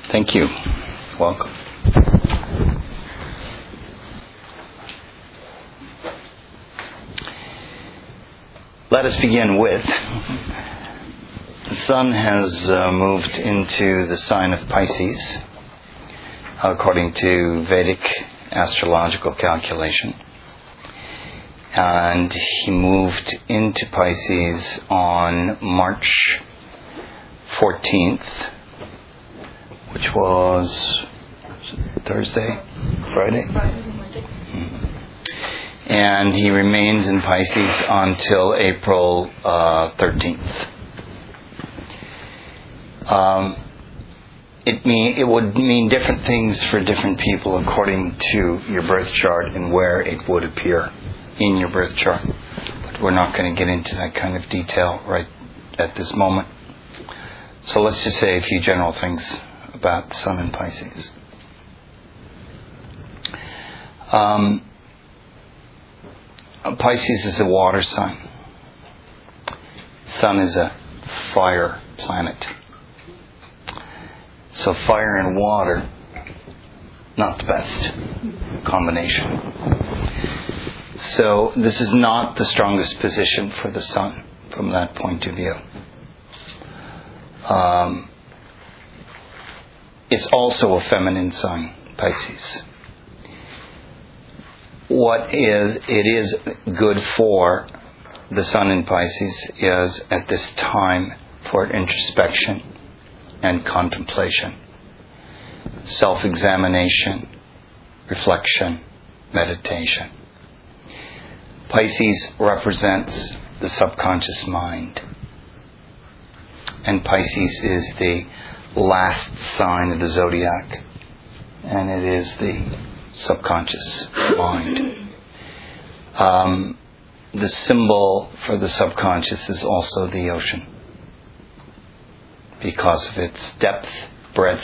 Thank you. Welcome. Let us begin with, the sun has moved into the sign of Pisces, according to Vedic astrological calculation. And he moved into Pisces on March 14th, which was Thursday, Friday? And he remains in Pisces until April 13th. It would mean different things for different people according to your birth chart and where it would appear in your birth chart. But we're not going to get into that kind of detail right at this moment. So let's just say a few general things about the sun in Pisces. Pisces is a water sign. Sun is a fire planet. So fire and water, not the best combination. So this is not the strongest position for the sun from that point of view. It's also a feminine sign, Pisces. It is good for the sun in Pisces is at this time for introspection and contemplation, self-examination, reflection, meditation. Pisces represents the subconscious mind. And Pisces is the last sign of the zodiac. And it is the subconscious mind. The symbol for the subconscious is also the ocean, because of its depth, breadth,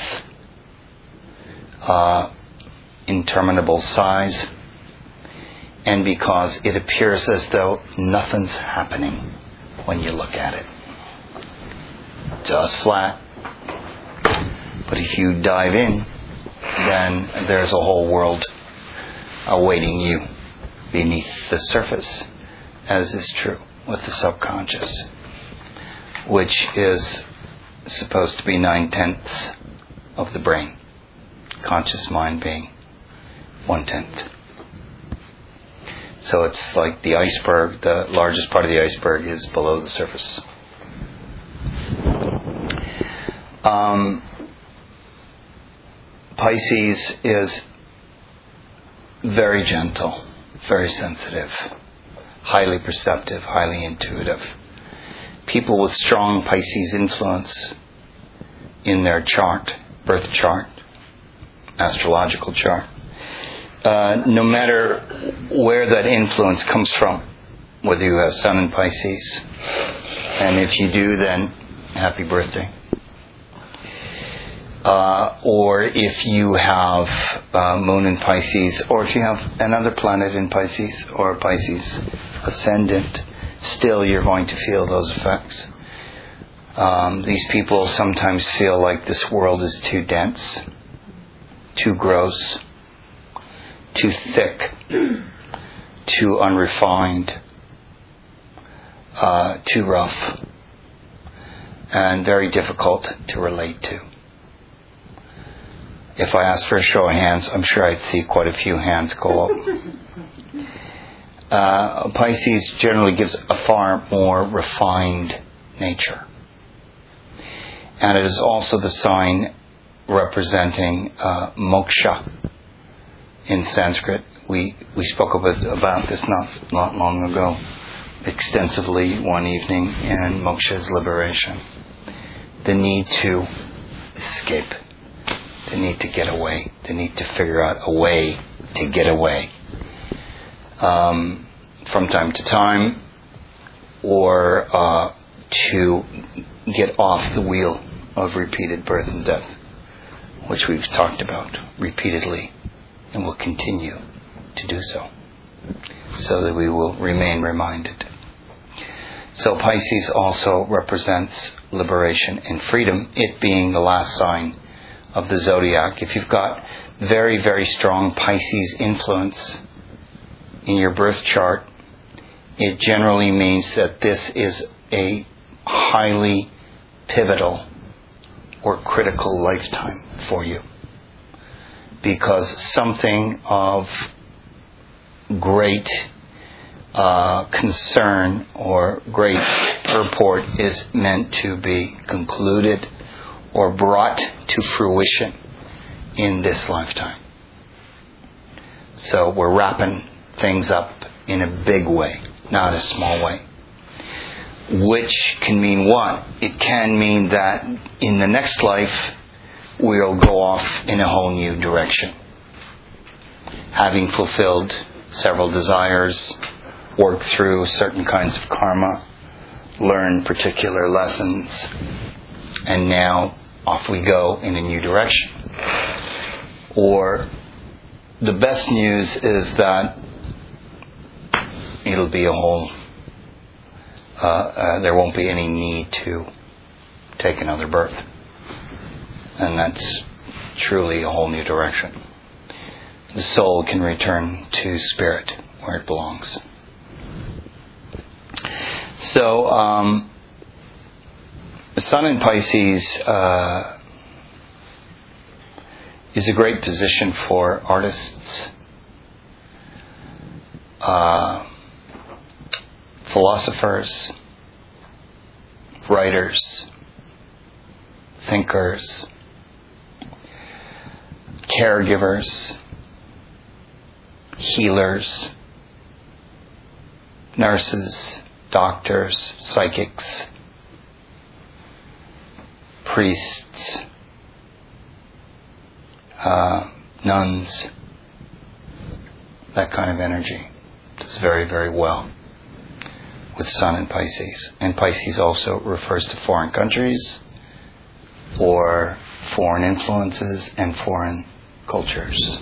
interminable size, and because it appears as though nothing's happening when you look at it. Just flat. But if you dive in, then there's a whole world awaiting you beneath the surface, as is true with the subconscious, which is supposed to be 9/10 of the brain, conscious mind being 1/10. So it's like the iceberg. The largest part of the iceberg is below the surface. Pisces is very gentle, very sensitive, highly perceptive, highly intuitive. People with strong Pisces influence in their chart, birth chart, astrological chart, no matter where that influence comes from, whether you have sun in Pisces, and if you do, then happy birthday. Or if you have moon in Pisces, or if you have another planet in Pisces, or Pisces ascendant, still you're going to feel those effects. These people sometimes feel like this world is too dense, too gross, too thick, too unrefined, too rough, and very difficult to relate to. If I asked for a show of hands, I'm sure I'd see quite a few hands go up. Pisces generally gives a far more refined nature. And it is also the sign representing moksha in Sanskrit. We spoke about this not long ago extensively one evening, and moksha is liberation. The need to escape. The need to get away. The need to figure out a way to get away. From time to time, or to get off the wheel of repeated birth and death, which we've talked about repeatedly and will continue to do so that we will remain reminded. So Pisces also represents liberation and freedom, it being the last sign of the zodiac, if you've got very, very strong Pisces influence in your birth chart, it generally means that this is a highly pivotal or critical lifetime for you, because something of great concern or great purport is meant to be concluded or brought to fruition in this lifetime. So we're wrapping things up in a big way, not a small way. Which can mean what? It can mean that in the next life we'll go off in a whole new direction, having fulfilled several desires, worked through certain kinds of karma, learned particular lessons, and now off we go in a new direction. Or the best news is that it'll be a whole there won't be any need to take another birth, and that's truly a whole new direction. The soul can return to spirit where it belongs. So the Sun in Pisces is a great position for artists, philosophers, writers, thinkers, caregivers, healers, nurses, doctors, psychics, priests, nuns, that kind of energy does very, very well with Sun in Pisces. And Pisces also refers to foreign countries or foreign influences and foreign cultures.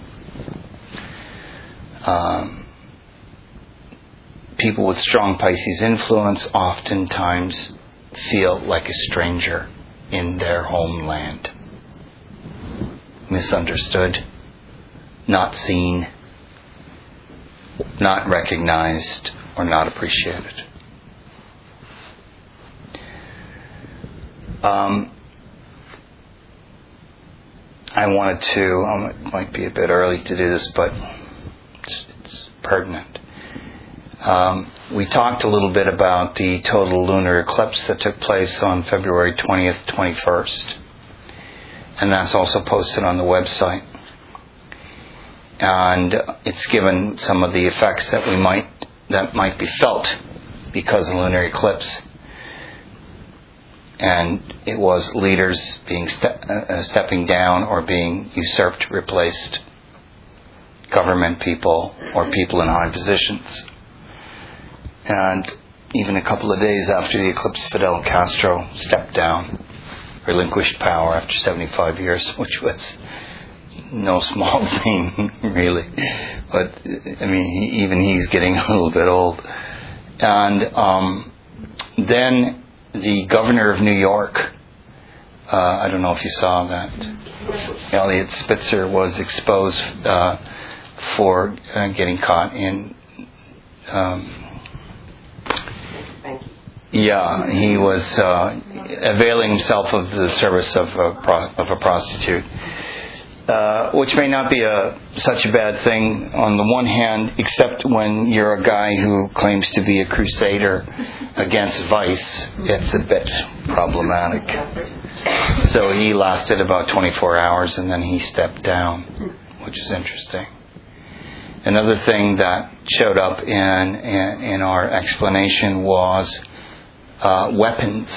People with strong Pisces influence oftentimes feel like a stranger in their homeland. Misunderstood, not seen, not recognized, or not appreciated. I wanted to, it might be a bit early to do this, but it's pertinent. We talked a little bit about the total lunar eclipse that took place on February 20th, 21st. And that's also posted on the website. And it's given some of the effects that might be felt because of the lunar eclipse. And it was leaders being stepping down or being usurped, replaced, government people or people in high positions. And even a couple of days after the eclipse, Fidel Castro stepped down, relinquished power after 75 years, which was no small thing, really. But, I mean, even he's getting a little bit old. And then the governor of New York, I don't know if you saw that, Eliot Spitzer was exposed for getting caught in... he was availing himself of the service of a prostitute, which may not be such a bad thing on the one hand, except when you're a guy who claims to be a crusader against vice. It's a bit problematic. So he lasted about 24 hours and then he stepped down, which is interesting. Another thing that showed up in our explanation was weapons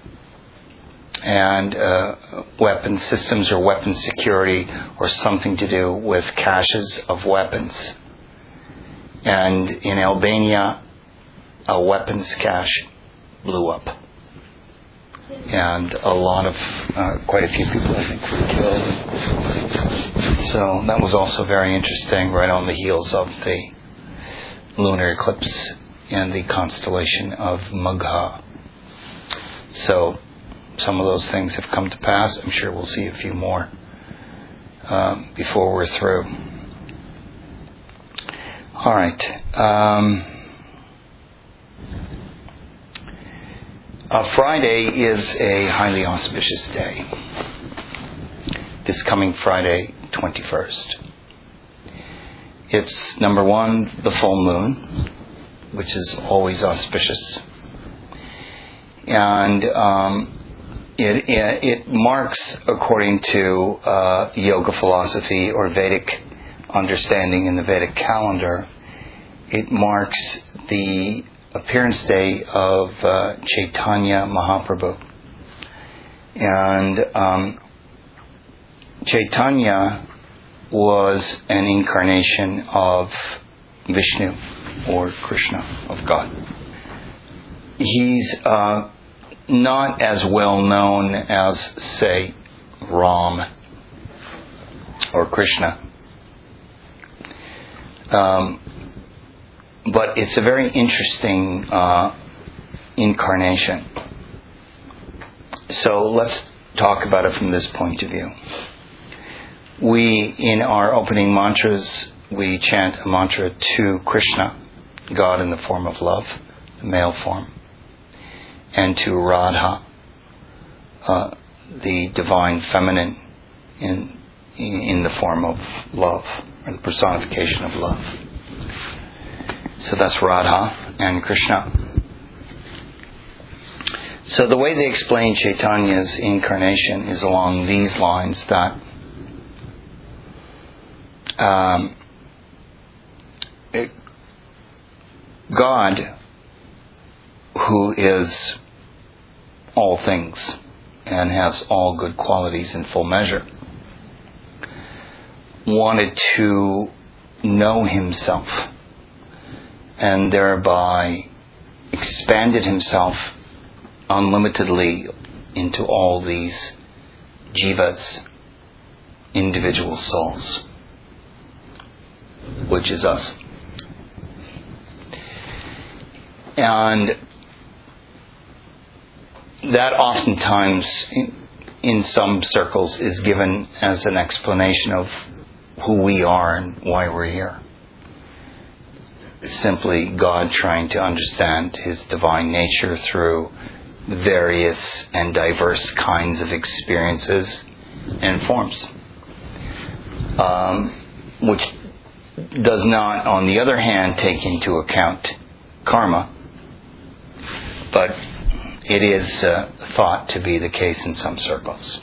and weapon systems or weapon security, or something to do with caches of weapons. And in Albania, a weapons cache blew up, and quite a few people, I think, were killed. So that was also very interesting, right on the heels of the lunar eclipse and the constellation of Magha. So some of those things have come to pass. I'm sure we'll see a few more before we're through. All right. Friday is a highly auspicious day. This coming Friday, 21st. It's, number one, the full moon, which is always auspicious. And it marks, according to yoga philosophy or Vedic understanding in the Vedic calendar, it marks the appearance day of Chaitanya Mahaprabhu. And Chaitanya was an incarnation of Vishnu, or Krishna, of God. He's not as well known as, say, Ram or Krishna. But it's a very interesting incarnation. So let's talk about it from this point of view. We, in our opening mantras, we chant a mantra to Krishna, God in the form of love, the male form, and to Radha, the divine feminine in the form of love, or the personification of love. So that's Radha and Krishna. So the way they explain Chaitanya's incarnation is along these lines, that God, who is all things and has all good qualities in full measure, wanted to know himself and thereby expanded himself unlimitedly into all these jivas, individual souls, which is us. And that oftentimes in some circles is given as an explanation of who we are and why we're here. Simply God trying to understand His divine nature through various and diverse kinds of experiences and forms, which does not, on the other hand, take into account karma, but it is thought to be the case in some circles.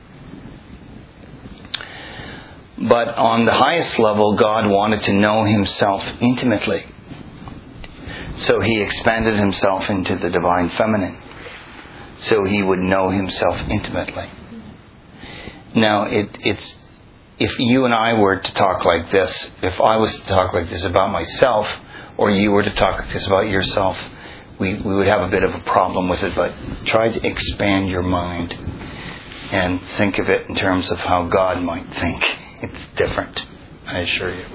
But on the highest level, God wanted to know Himself intimately. So He expanded Himself into the divine feminine, so He would know Himself intimately. Now, it's if you and I were to talk like this, if I was to talk like this about myself, or you were to talk like this about yourself, we would have a bit of a problem with it. But try to expand your mind and think of it in terms of how God might think. It's different, I assure you.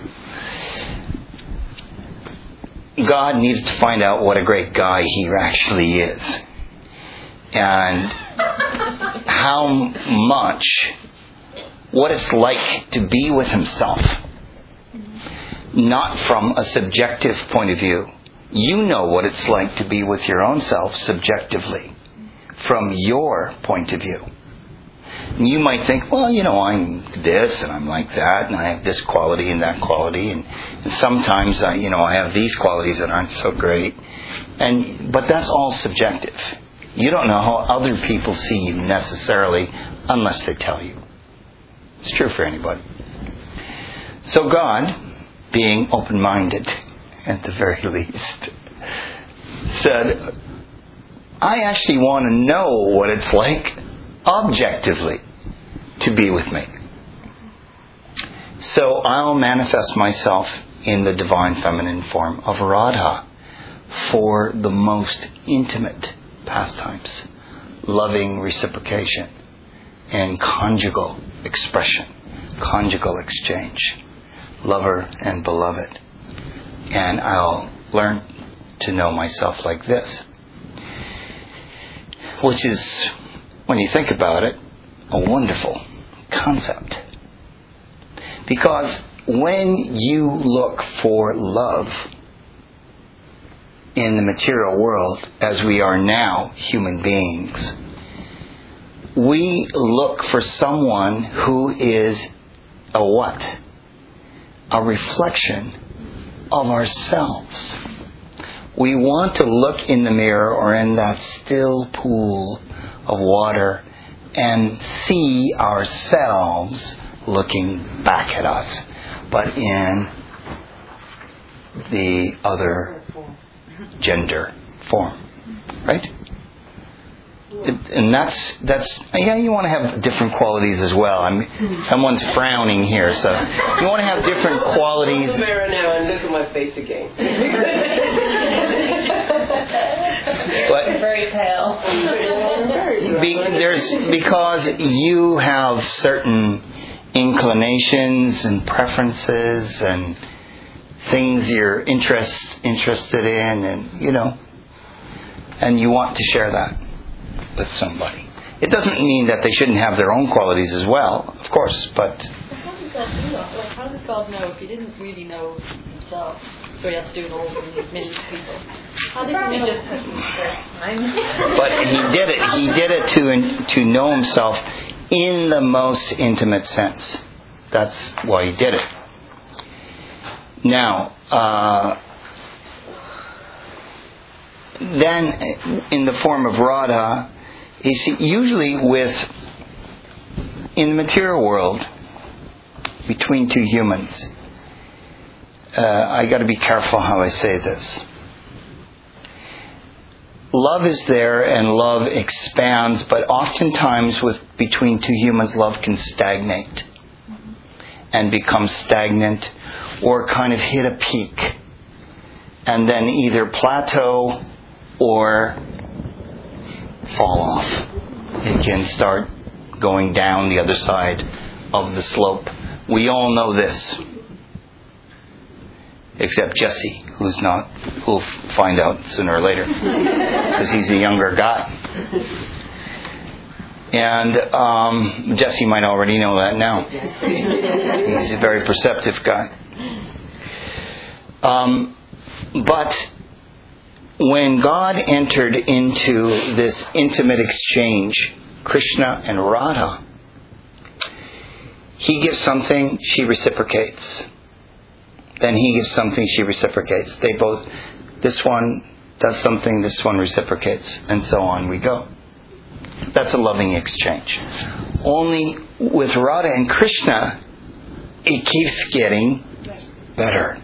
God needed to find out what a great guy He actually is, and how much, what it's like to be with Himself, not from a subjective point of view. You know what it's like to be with your own self subjectively, from your point of view. And you might think, well, I'm this and I'm like that, and I have this quality and that quality, and sometimes I have these qualities that aren't so great. But that's all subjective. You don't know how other people see you necessarily unless they tell you. It's true for anybody. So God, being open-minded at the very least, said, I actually want to know what it's like objectively to be with me. So I'll manifest myself in the divine feminine form of Radha for the most intimate pastimes, loving reciprocation, and conjugal expression, conjugal exchange, lover and beloved. And I'll learn to know myself like this, which is when you think about it, a wonderful concept. Because when you look for love in the material world, as we are now human beings, we look for someone who is a what? A reflection of ourselves. We want to look in the mirror or in that still pool of water and see ourselves looking back at us, but in the other gender form, right? And that's yeah. You want to have different qualities as well. I mean, someone's frowning here, so you want to have different qualities. Look in the mirror now and look at my face again. But very pale. Because you have certain inclinations and preferences and things you're interested in, and and you want to share that with somebody. It doesn't mean that they shouldn't have their own qualities as well, of course, but how does God do that? Like, how does God know if he didn't really know himself? So he has to do it all with millions of people. How did he just put him first time? But he did it to know himself in the most intimate sense. That's why he did it. Now, then in the form of Radha, you see, usually in the material world, between two humans, I got to be careful how I say this. Love is there and love expands, but oftentimes between two humans, love can stagnate and become stagnant or kind of hit a peak and then either plateau or fall off. It can start going down the other side of the slope. We all know this. Except Jesse, who'll find out sooner or later, because he's a younger guy. And Jesse might already know that now. He's a very perceptive guy. But when God entered into this intimate exchange, Krishna and Radha, he gives something, she reciprocates. Then he gives something, she reciprocates. This one does something, this one reciprocates, and so on we go. That's a loving exchange. Only with Radha and Krishna, it keeps getting better.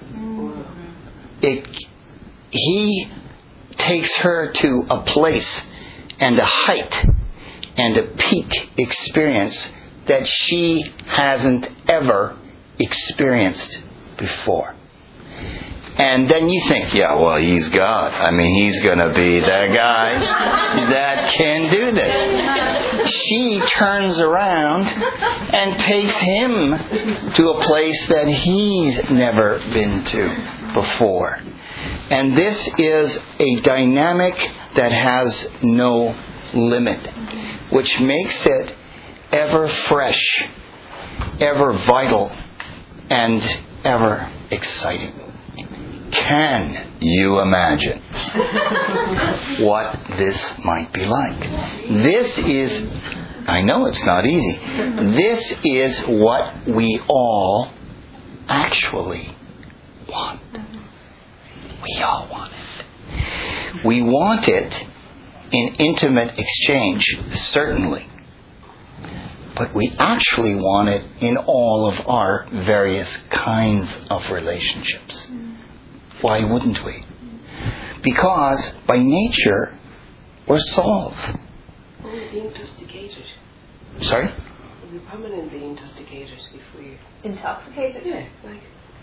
He takes her to a place and a height and a peak experience that she hasn't ever experienced before. And then you think, yeah, well, he's God. I mean, he's going to be the guy that can do this. She turns around and takes him to a place that he's never been to before. And this is a dynamic that has no limit, which makes it ever fresh, ever vital, and ever exciting. Can you imagine what this might be like? This is, I know it's not easy, this is what we all actually want. We all want it. We want it in intimate exchange, certainly. But we actually want it in all of our various kinds of relationships. Why wouldn't we? Because by nature, we're souls. We're being intoxicated. Sorry? We're permanently intoxicated if we... Intoxicated? Yeah, like...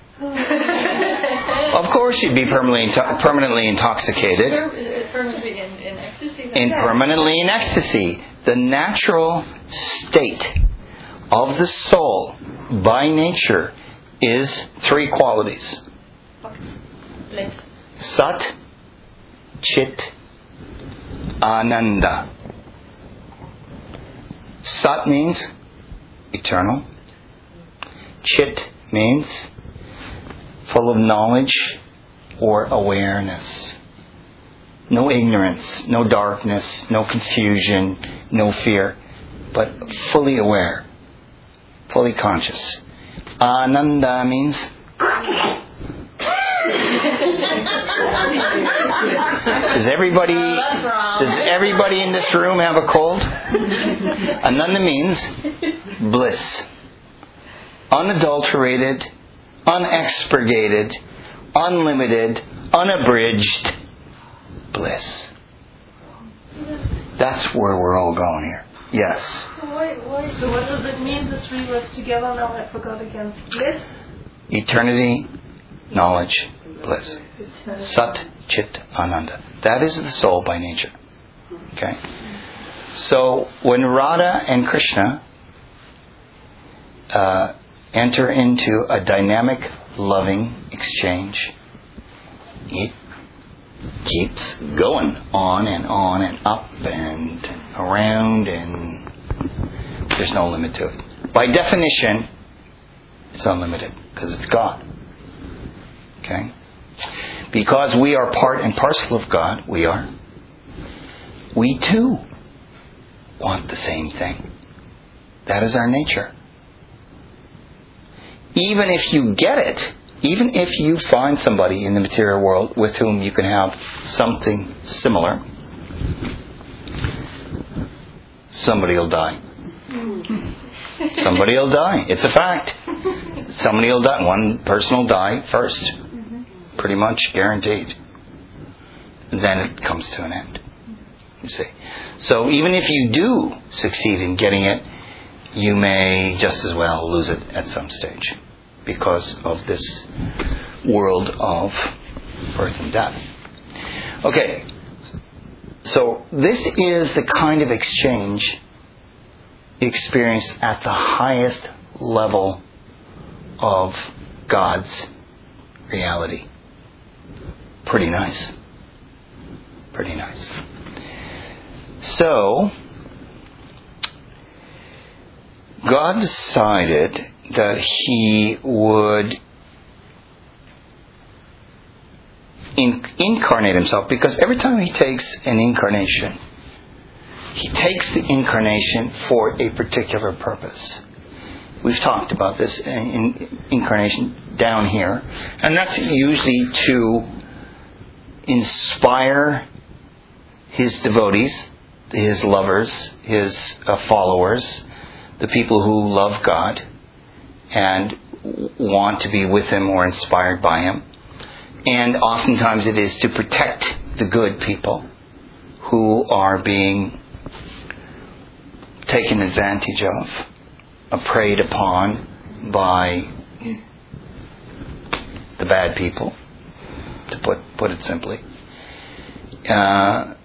Of course you'd be permanently intoxicated. Permanently in ecstasy? Permanently in ecstasy. The natural state of the soul by nature is three qualities. Sat, Chit, Ananda. Sat means eternal. Chit means full of knowledge or awareness. No ignorance, no darkness, no confusion, no fear, but fully aware, fully conscious. Ananda means Does everybody in this room have a cold? Ananda means bliss. Unadulterated, unexpurgated, unlimited, unabridged bliss. That's where we're all going here. Yes. Why? So what does it mean, the three words together? Now I forgot again. Bliss? Eternity, knowledge, bliss. Sat, Chit, Ananda. That is the soul by nature. Okay? So when Radha and Krishna enter into a dynamic, loving exchange, it keeps going on and up and around, and there's no limit to it. By definition, it's unlimited because it's God. Okay? Because we are part and parcel of God, we too want the same thing. That is our nature. Even if you get it, even if you find somebody in the material world with whom you can have something similar, somebody will die. Somebody will die. It's a fact. Somebody will die. One person will die first. Pretty much guaranteed. Then it comes to an end. You see. So even if you do succeed in getting it, you may just as well lose it at some stage because of this world of birth and death. Okay. So this is the kind of exchange experienced at the highest level of God's reality. Pretty nice. Pretty nice. So, God decided that He would incarnate Himself, because every time He takes an incarnation, He takes the incarnation for a particular purpose. We've talked about this in incarnation down here, and that's usually to inspire His devotees, His lovers, His followers, the people who love God and want to be with Him or inspired by Him. And oftentimes it is to protect the good people who are being taken advantage of, preyed upon by the bad people, to put it simply. And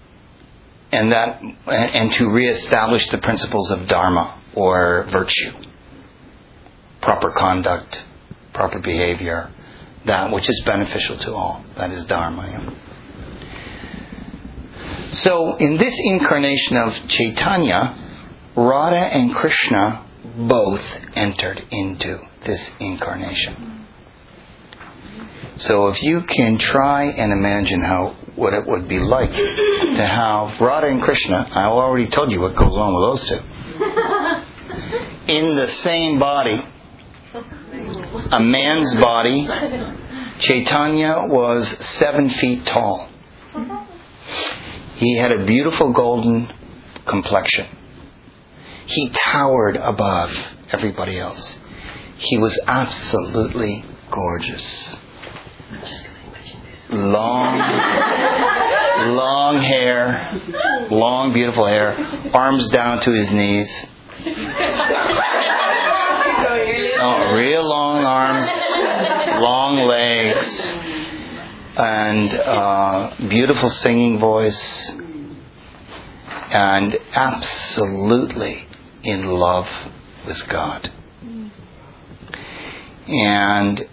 to reestablish the principles of dharma or virtue, proper conduct, proper behavior, that which is beneficial to all. That is dharma. So in this incarnation of Chaitanya, Radha and Krishna both entered into this incarnation. So if you can try and imagine what it would be like to have Radha and Krishna, I already told you what goes on with those two, in the same body, a man's body. Chaitanya was 7 feet tall. He had a beautiful golden complexion. He towered above everybody else. He was absolutely gorgeous. Long hair, long beautiful hair, arms down to his knees. Oh, real long arms, long legs, and beautiful singing voice, and absolutely in love with God. And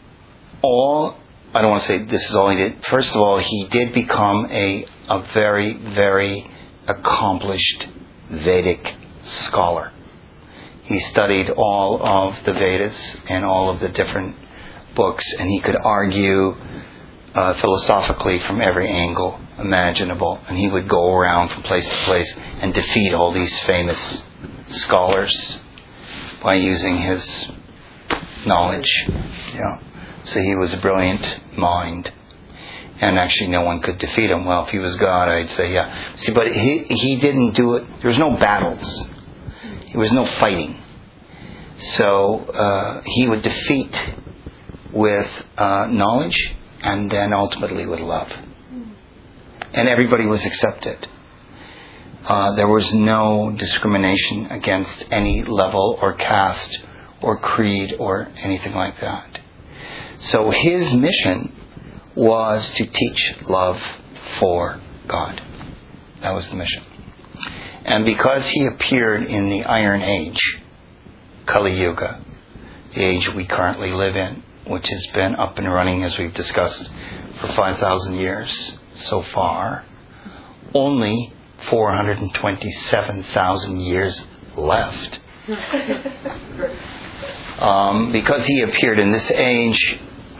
I don't want to say this is all he did. First of all, he did become a very, very accomplished Vedic scholar. He studied all of the Vedas and all of the different books, and he could argue philosophically from every angle imaginable. And he would go around from place to place and defeat all these famous scholars by using his knowledge. Yeah. So he was a brilliant mind. And actually no one could defeat him. Well, if he was God, I'd say yeah. See, but he didn't do it. There was no battles. There was no fighting. So he would defeat with knowledge and then ultimately with love. And everybody was accepted. There was no discrimination against any level or caste or creed or anything like that. So his mission was to teach love for God. That was the mission. And because he appeared in the Iron Age, Kali Yuga, the age we currently live in, which has been up and running, as we've discussed, for 5,000 years so far, only 427,000 years left. Because he appeared in this age,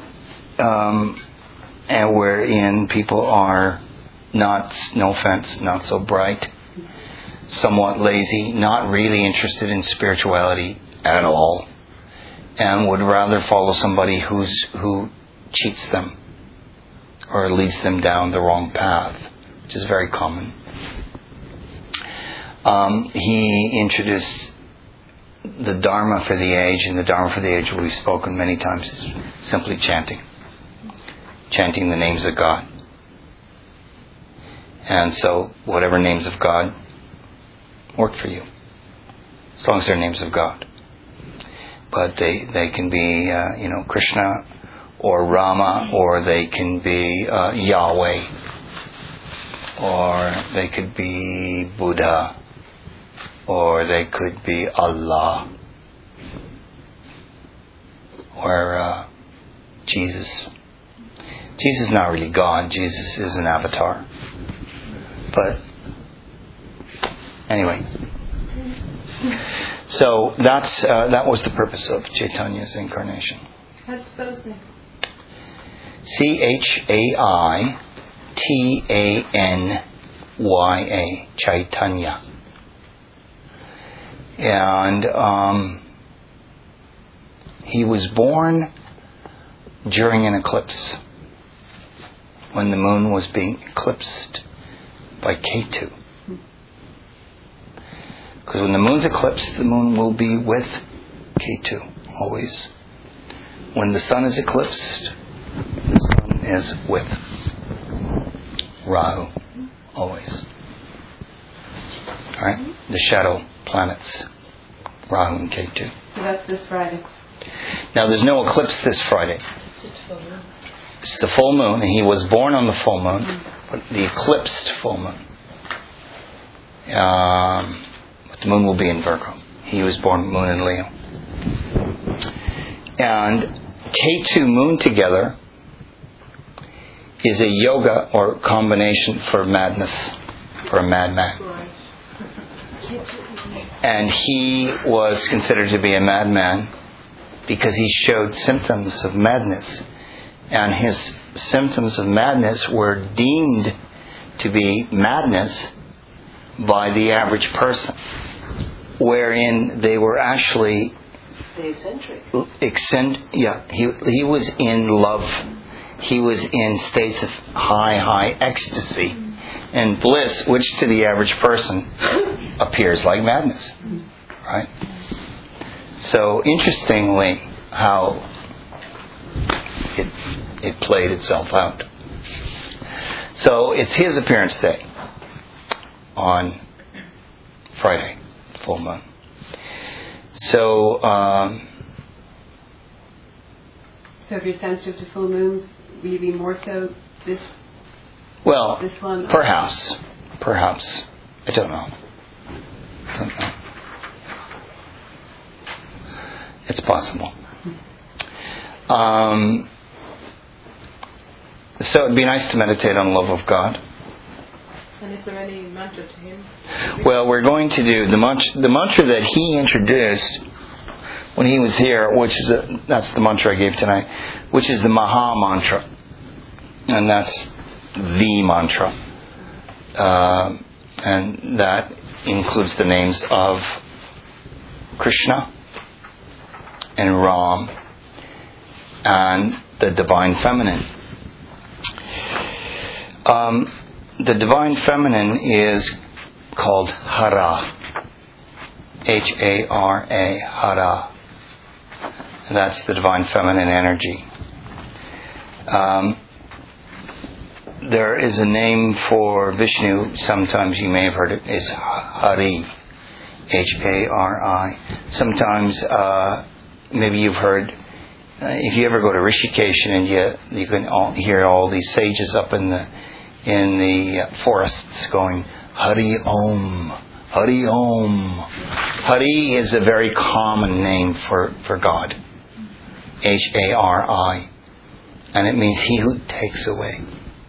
and wherein people are not, no offense, not so bright, somewhat lazy, not really interested in spirituality at all, and would rather follow somebody who cheats them or leads them down the wrong path, which is very common. He introduced the Dharma for the age, and the Dharma for the age we've spoken many times is simply chanting the names of God. And so whatever names of God work for you, as long as they're names of God. But they can be Krishna or Rama, or they can be Yahweh, or they could be Buddha, or they could be Allah, or Jesus. Jesus is not really God. Jesus is an avatar. But anyway, so that was the purpose of Chaitanya's incarnation. How do you spell his name? Chaitanya, Chaitanya. And he was born during an eclipse, when the moon was being eclipsed by Ketu. Because when the moon's eclipsed, the moon will be with Ketu always. When the sun is eclipsed, the sun is with Rahu always. Alright? The shadow planets, Rahu and Ketu. So that's this Friday. Now there's no eclipse this Friday. Just full moon. It's the full moon, and he was born on the full moon, but the eclipsed full moon. But the moon will be in Virgo. He was born moon in Leo. And Ketu moon together is a yoga or combination for madness, for a madman. And he was considered to be a madman because he showed symptoms of madness. And his symptoms of madness were deemed to be madness by the average person, wherein they were actually eccentric. He was in love. He was in states of high ecstasy and bliss, which to the average person appears like madness, right? So interestingly, how it played itself out. So it's his appearance day on Friday, full moon. So if you're sensitive to full moons, will you be more so this one? Perhaps. I don't know. It's possible. So it'd be nice to meditate on the love of God. And is there any mantra to him? Well, we're going to do the mantra that he introduced when he was here, that's the mantra I gave tonight, which is the Maha Mantra. And that's the mantra. And that includes the names of Krishna and Ram and the Divine Feminine. The Divine Feminine is called Hara. H-A-R-A, Hara. And that's the Divine Feminine energy. There is a name for Vishnu, sometimes you may have heard it, is Hari. H-A-R-I. Sometimes, maybe you've heard, if you ever go to Rishikesh and you can hear all these sages up in the forests going, Hari Om, Hari Om. Hari is a very common name for God. H-A-R-I. And it means He who takes away.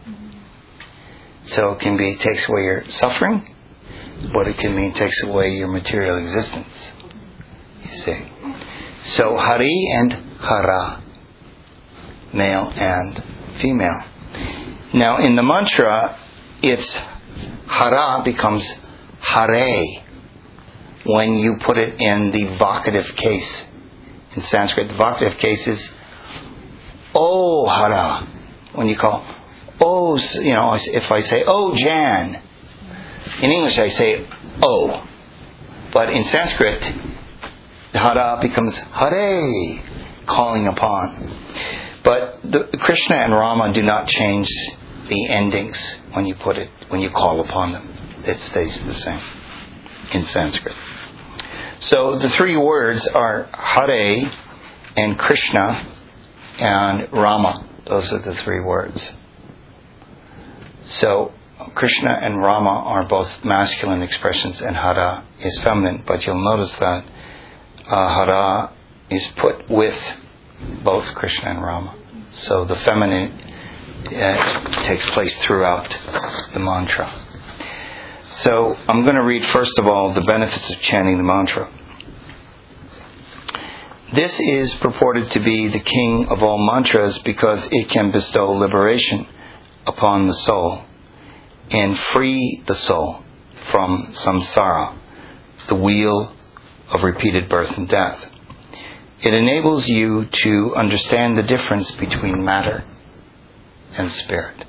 So it can be takes away your suffering, but it can mean takes away your material existence. You see. So Hari and Hara, male and female. Now in the mantra, it's Hara becomes Hare when you put it in the vocative case. In Sanskrit, the vocative case is Oh Hara. When you call Oh, if I say Oh Jan, in English I say Oh, but in Sanskrit, Hara becomes Hare, calling upon. But Krishna and Rama do not change the endings when you call upon them. It stays the same in Sanskrit. So the three words are Hare and Krishna and Rama. Those are the three words. So Krishna and Rama are both masculine expressions and Hara is feminine. But you'll notice that Hara is put with both Krishna and Rama. So the feminine takes place throughout the mantra. So I'm going to read first of all the benefits of chanting the mantra. This is purported to be the king of all mantras because it can bestow liberation upon the soul and free the soul from samsara, the wheel of repeated birth and death. It enables you to understand the difference between matter and spirit.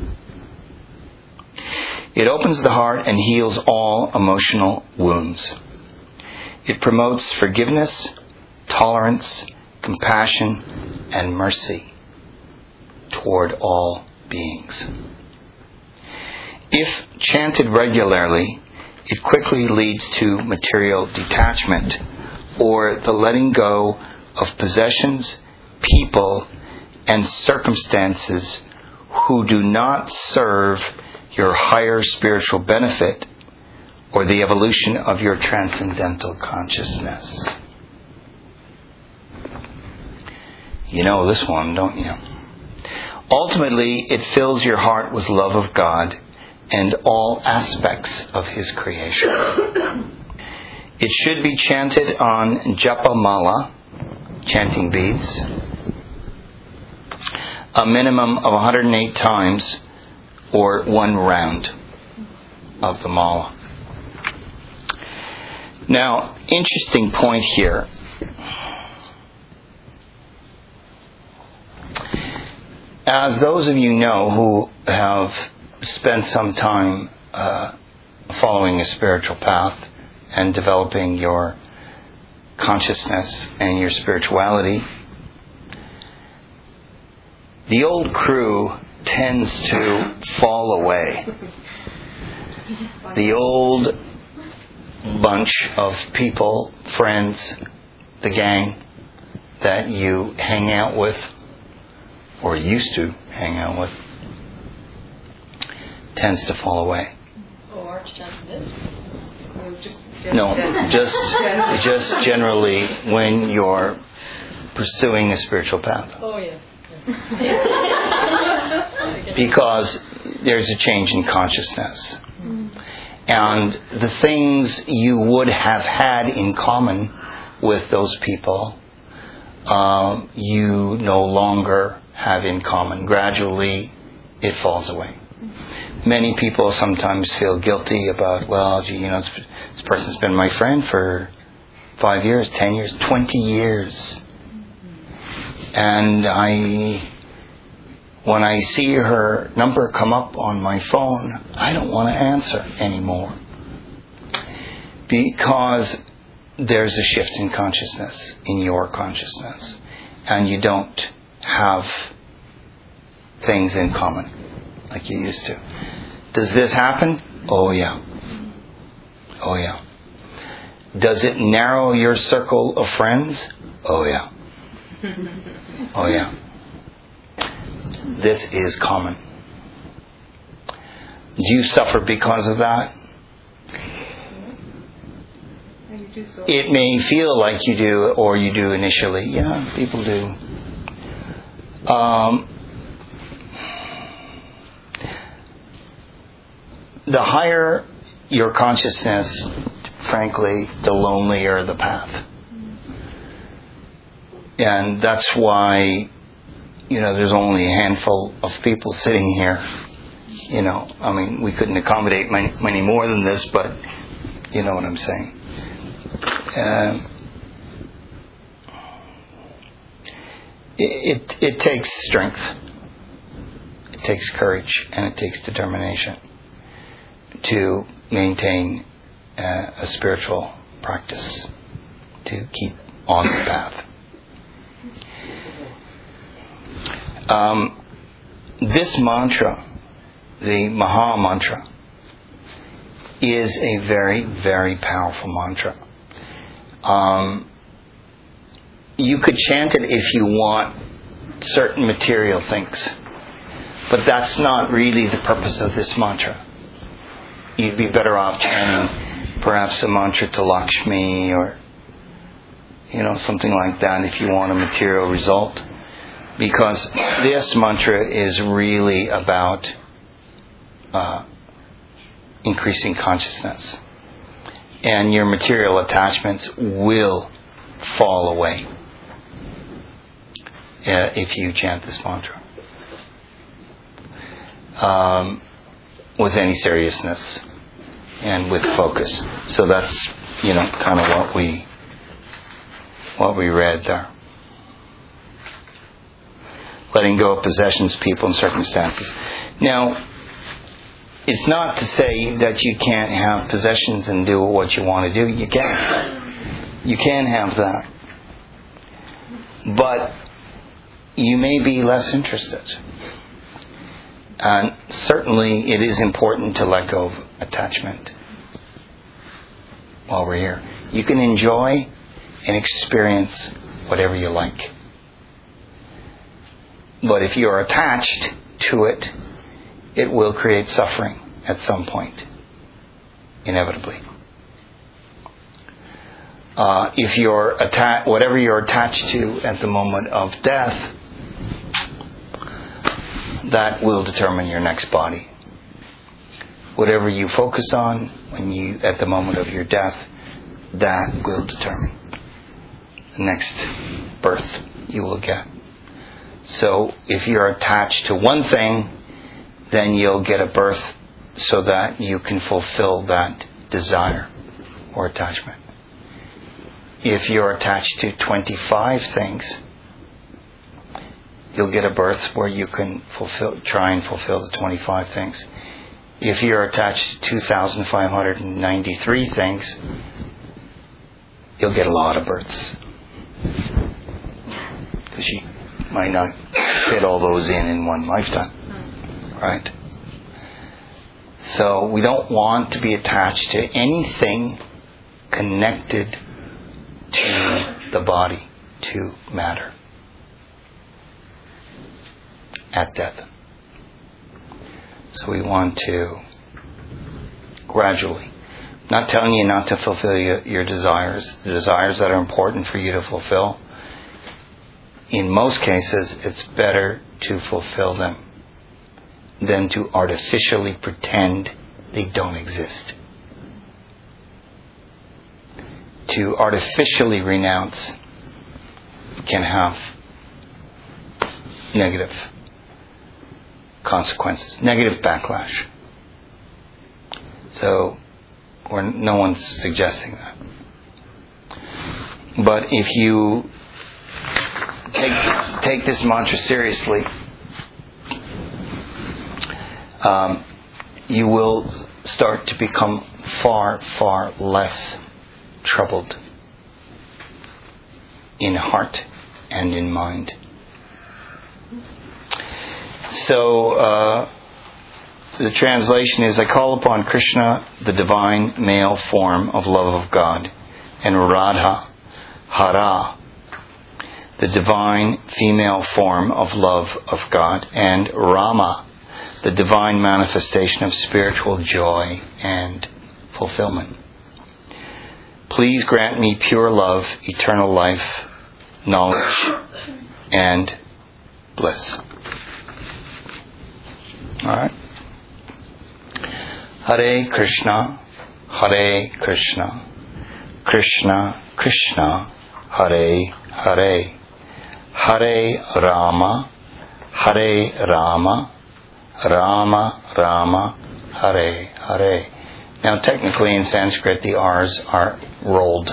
It opens the heart and heals all emotional wounds. It promotes forgiveness, tolerance, compassion, and mercy toward all beings. If chanted regularly, it quickly leads to material detachment or the letting go of possessions, people, and circumstances who do not serve your higher spiritual benefit or the evolution of your transcendental consciousness. You know this one, don't you? Ultimately, it fills your heart with love of God and all aspects of His creation. It should be chanted on japa mala, chanting beads, a minimum of 108 times or one round of the mala. Now, interesting point here. As those of you know who have spent some time following a spiritual path and developing your consciousness and your spirituality, the old crew tends to fall away. The old bunch of people, friends, the gang that you hang out with, or used to hang out with, tends to fall away. Or just this? No, just generally when you're pursuing a spiritual path. Oh, yeah. Because there's a change in consciousness. And the things you would have had in common with those people, you no longer have in common. Gradually, it falls away. Many people sometimes feel guilty about, well, gee, this person's been my friend for 5 years, 10 years, 20 years. And when I see her number come up on my phone, I don't want to answer anymore. Because there's a shift in consciousness, in your consciousness. And you don't have things in common like you used to. Does this happen? Oh yeah. Oh yeah. Does it narrow your circle of friends? Oh yeah. Oh yeah. This is common. Do you suffer because of that? It may feel like you do, or you do initially. Yeah, people do. The higher your consciousness, frankly, the lonelier the path. And that's why, there's only a handful of people sitting here. We couldn't accommodate many more than this, but you know what I'm saying. It takes strength, it takes courage, and it takes determination to maintain a spiritual practice, to keep on the path. This mantra, the Maha Mantra, is a very, very powerful mantra. You could chant it if you want certain material things, but that's not really the purpose of this mantra. You'd be better off chanting perhaps a mantra to Lakshmi or something like that if you want a material result, because this mantra is really about increasing consciousness, and your material attachments will fall away if you chant this mantra with any seriousness and with focus. So that's kind of what we read there. Letting go of possessions, people, and circumstances. Now, it's not to say that you can't have possessions and do what you want to do. You can. You can have that. But you may be less interested. And certainly it is important to let go of attachment while we're here. You can enjoy and experience whatever you like. But if you're attached to it, it will create suffering at some point, inevitably. If you're whatever you're attached to at the moment of death, that will determine your next body. Whatever you focus on at the moment of your death, that will determine the next birth you will get. So if you're attached to one thing, then you'll get a birth so that you can fulfill that desire or attachment. If you're attached to 25 things, you'll get a birth where you can try and fulfill the 25 things. If you're attached to 2,593 things, you'll get a lot of births. Because you might not fit all those in one lifetime. Right? So we don't want to be attached to anything connected to the body, to matter, at death. So we want to gradually, not telling you not to fulfill your desires, the desires that are important for you to fulfill. In most cases, it's better to fulfill them than to artificially pretend they don't exist. to artificially renounce can have negative consequences, negative backlash. So, no one's suggesting that. But if you take this mantra seriously, you will start to become far, far less troubled in heart and in mind. So, the translation is, I call upon Krishna, the divine male form of love of God, and Radha, Hara, the divine female form of love of God, and Rama, the divine manifestation of spiritual joy and fulfillment. Please grant me pure love, eternal life, knowledge, and bliss. Alright? Hare Krishna, Krishna Krishna, Hare Hare, Hare Rama, Rama Rama, Hare Hare. Now technically in Sanskrit the R's are rolled.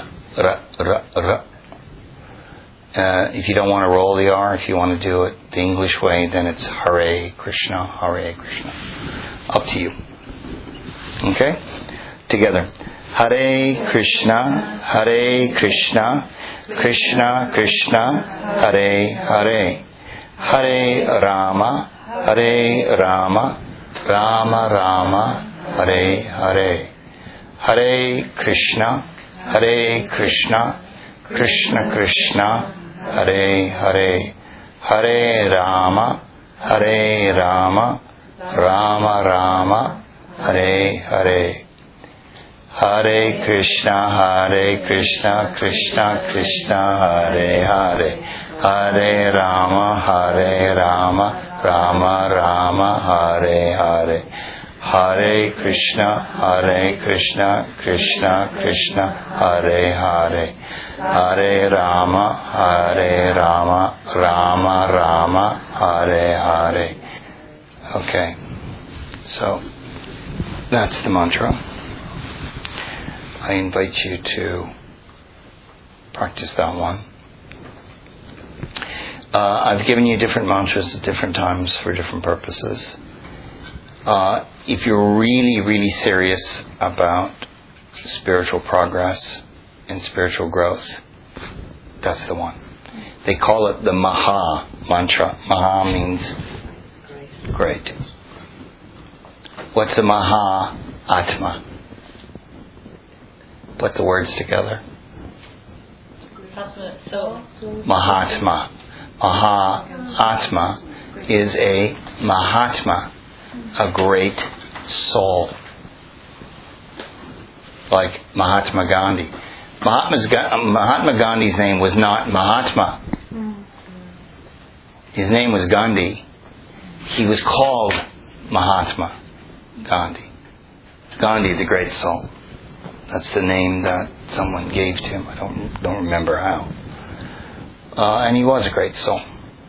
If you don't want to roll the R, if you want to do it the English way, then it's Hare Krishna, Hare Krishna. Up to you. Okay? Together. Hare Krishna, Krishna Krishna, Hare Hare, Hare Rama, Rama Rama, Hare Hare, Hare Krishna, Krishna Krishna, Hare Hare, Hare Rama, Rama Rama, Hare Hare, Hare Krishna, Krishna Krishna, Hare Hare, Hare Rama, Rama Hare Hare, Hare Krishna, Krishna Krishna, Hare Hare, Hare Rama, Rama Hare Hare. Okay, so that's the mantra. I invite you to practice that one. I've given you different mantras at different times for different purposes. If you're really, really serious about spiritual progress and spiritual growth, that's the one. They call it the Maha mantra. Maha means great. What's the Maha Atma? Put the words together. Mahatma. Mahatma is a Mahatma, a great soul. Like Mahatma Gandhi. Mahatma Gandhi's name was not Mahatma. His name was Gandhi. He was called Mahatma Gandhi. Gandhi, the great soul. That's the name that someone gave to him. I don't remember how. And he was a great soul.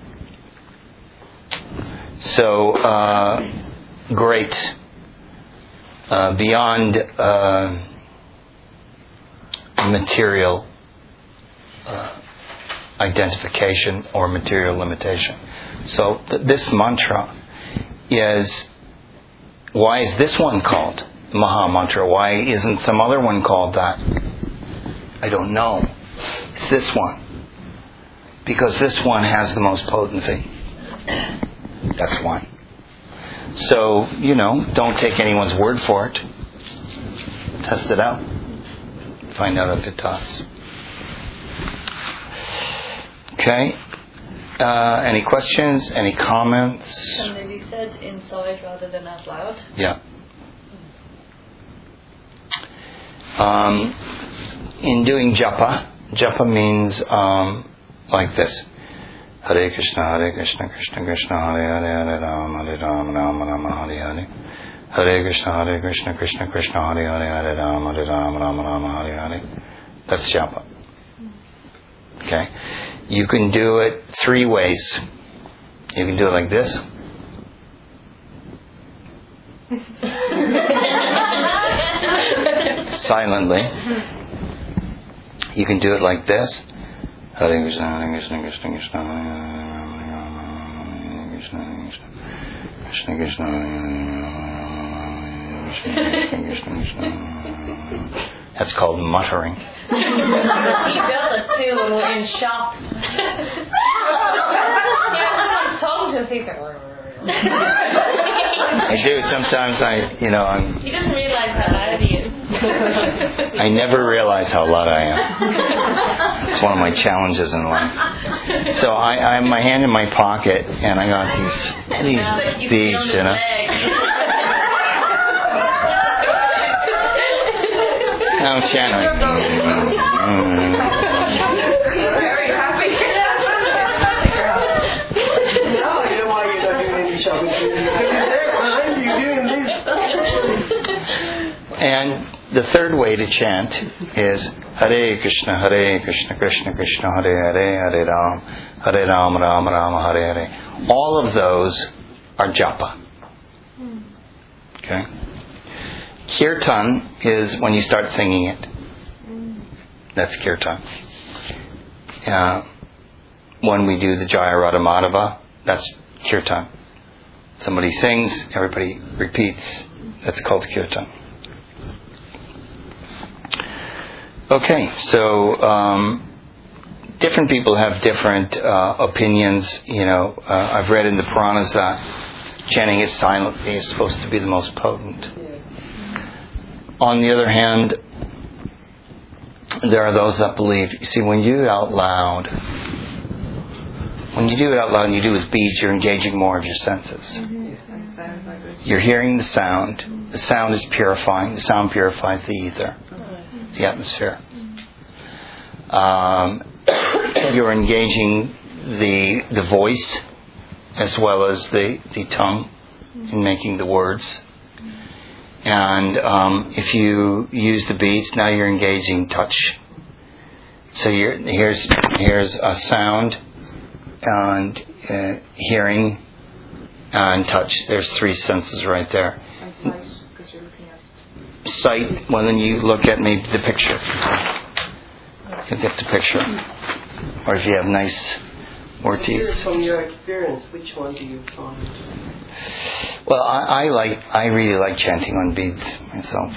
So, great. Beyond material identification or material limitation. So, this mantra is, why is this one called Maha Mantra? Why isn't some other one called that? I don't know. It's this one. Because this one has the most potency. That's why. So, don't take anyone's word for it. Test it out. Find out if it does. Okay. Any questions? Any comments? Can they be said inside rather than out loud? Yeah. In doing japa means like this. Hare Krishna, Krishna Krishna, Hare Hare, Hare Rama, Rama Hare Hare. Hare Krishna, Krishna Krishna, Hare Hare, Hare Rama, Rama Hare Hare. That's japa. Okay? You can do it 3 ways. You can do it like this. Silently. You can do it like this. Hare Krishna, Hare Krishna, Krishna Krishna, Krishna Krishna, Krishna Krishna. That's called muttering. He does it too in shops. I do sometimes. I'm. He doesn't realize how loud he is. I never realize how loud I am. It's one of my challenges in life. So I have my hand in my pocket, and I got these beads, I'm chanting. Very happy. No, I don't want you to do any shopping. And the third way to chant is Hare Krishna, Krishna Krishna, Hare Hare, Hare Ram, Ram Hare Hare. All of those are japa. Okay? Kirtan is when you start singing it. That's kirtan. When we do the Jaya Radha Madhava, that's kirtan. Somebody sings, everybody repeats. That's called kirtan. Okay, so different people have different opinions. I've read in the Puranas that chanting it silently is supposed to be the most potent. On the other hand, there are those that believe, you see, when you do it out loud and you do with beads, you're engaging more of your senses. You're hearing the sound. The sound is purifying. The sound purifies the ether, the atmosphere. You're engaging the voice as well as the tongue in making the words. And if you use the beads, now you're engaging touch. So here's a sound and hearing and touch. There's 3 senses right there. And sight, because you're looking at Sight, well then you look at maybe the picture. You can get the picture. Or if you have nice Ortiz. From your experience, which one do you find? Well, I really like chanting on beads myself.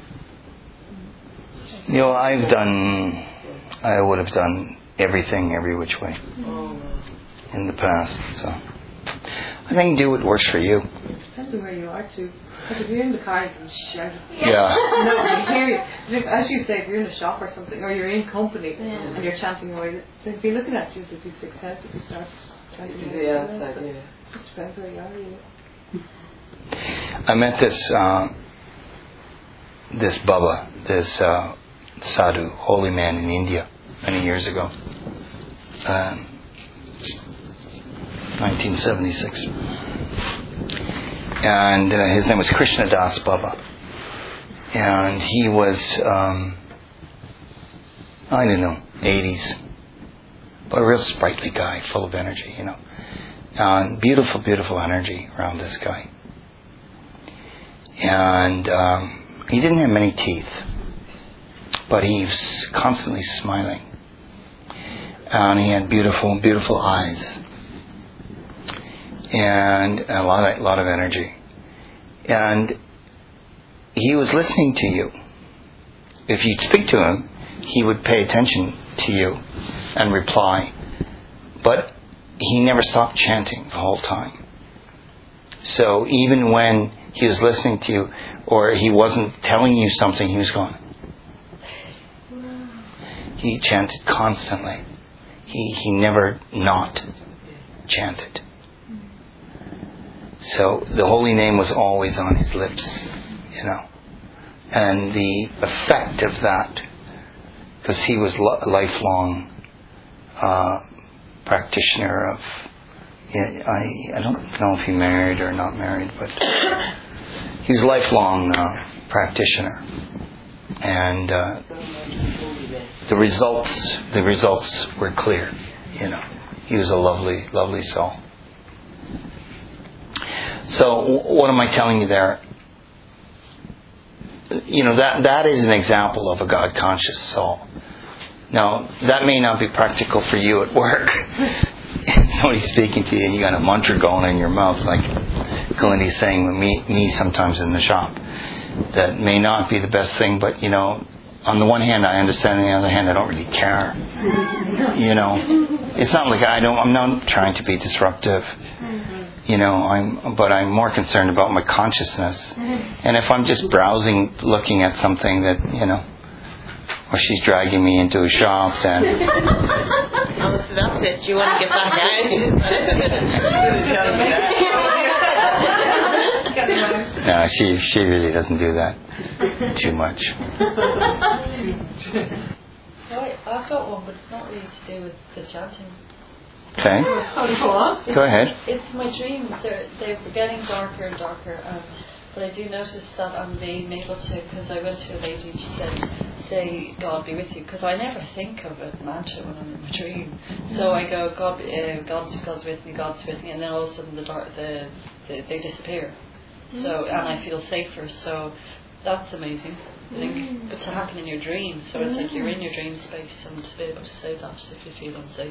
I would have done everything every which way in the past. So I think do what works for you. depends on where you are too. Because if you're in the car, you can shout. Yeah. Nobody hear you. As you say, if you're in a shop or something, or you're in company and you're chanting away, they'll be looking at you. There'll be success if you start chanting away. It just depends where you are. Really. I met this Baba, this sadhu, holy man in India, many years ago, 1976, and his name was Krishna Das Baba, and he was, 80s, but a real sprightly guy, full of energy, and beautiful, beautiful energy around this guy. And he didn't have many teeth, but he was constantly smiling, and he had beautiful, beautiful eyes, and a lot of energy. And he was listening to you. If you'd speak to him, he would pay attention to you and reply, but he never stopped chanting the whole time. So even when he was listening to you, or he wasn't telling you something, he was going. He chanted constantly. He never not chanted. So the holy name was always on his lips, and the effect of that, because he was a lifelong practitioner of. I don't know if he married or not married, but he was a lifelong practitioner. And the results were clear. You know, he was a lovely soul. So what am I telling you there? You know, that is an example of a God-conscious soul. Now, that may not be practical for you at work. Somebody's speaking to you and you got a mantra going in your mouth, like Galindy's saying with me sometimes in the shop. That may not be the best thing, but you know, on the one hand I understand, on the other hand I don't really care. You know, it's not like I'm not trying to be disruptive. You know, I'm more concerned about my consciousness. And if I'm just browsing, looking at something that, you know, or she's dragging me into a shop, then honestly, that's it. You want to get back out? No, she really doesn't do that too much. I've got one, but it's not really to do with the chanting. Okay. Go ahead. It's my dreams. They're getting darker and darker, but I do notice that I'm being able to, because I went to a lady and she said, say God be with you, because I never think of a mantra when I'm in my dream. So I go, God's with me, God's with me, and then all of a sudden they disappear. So, and I feel safer. So that's amazing. I think, but to happen in your dreams, so it's like you're in your dream space, and to be able to say that if you feel unsafe.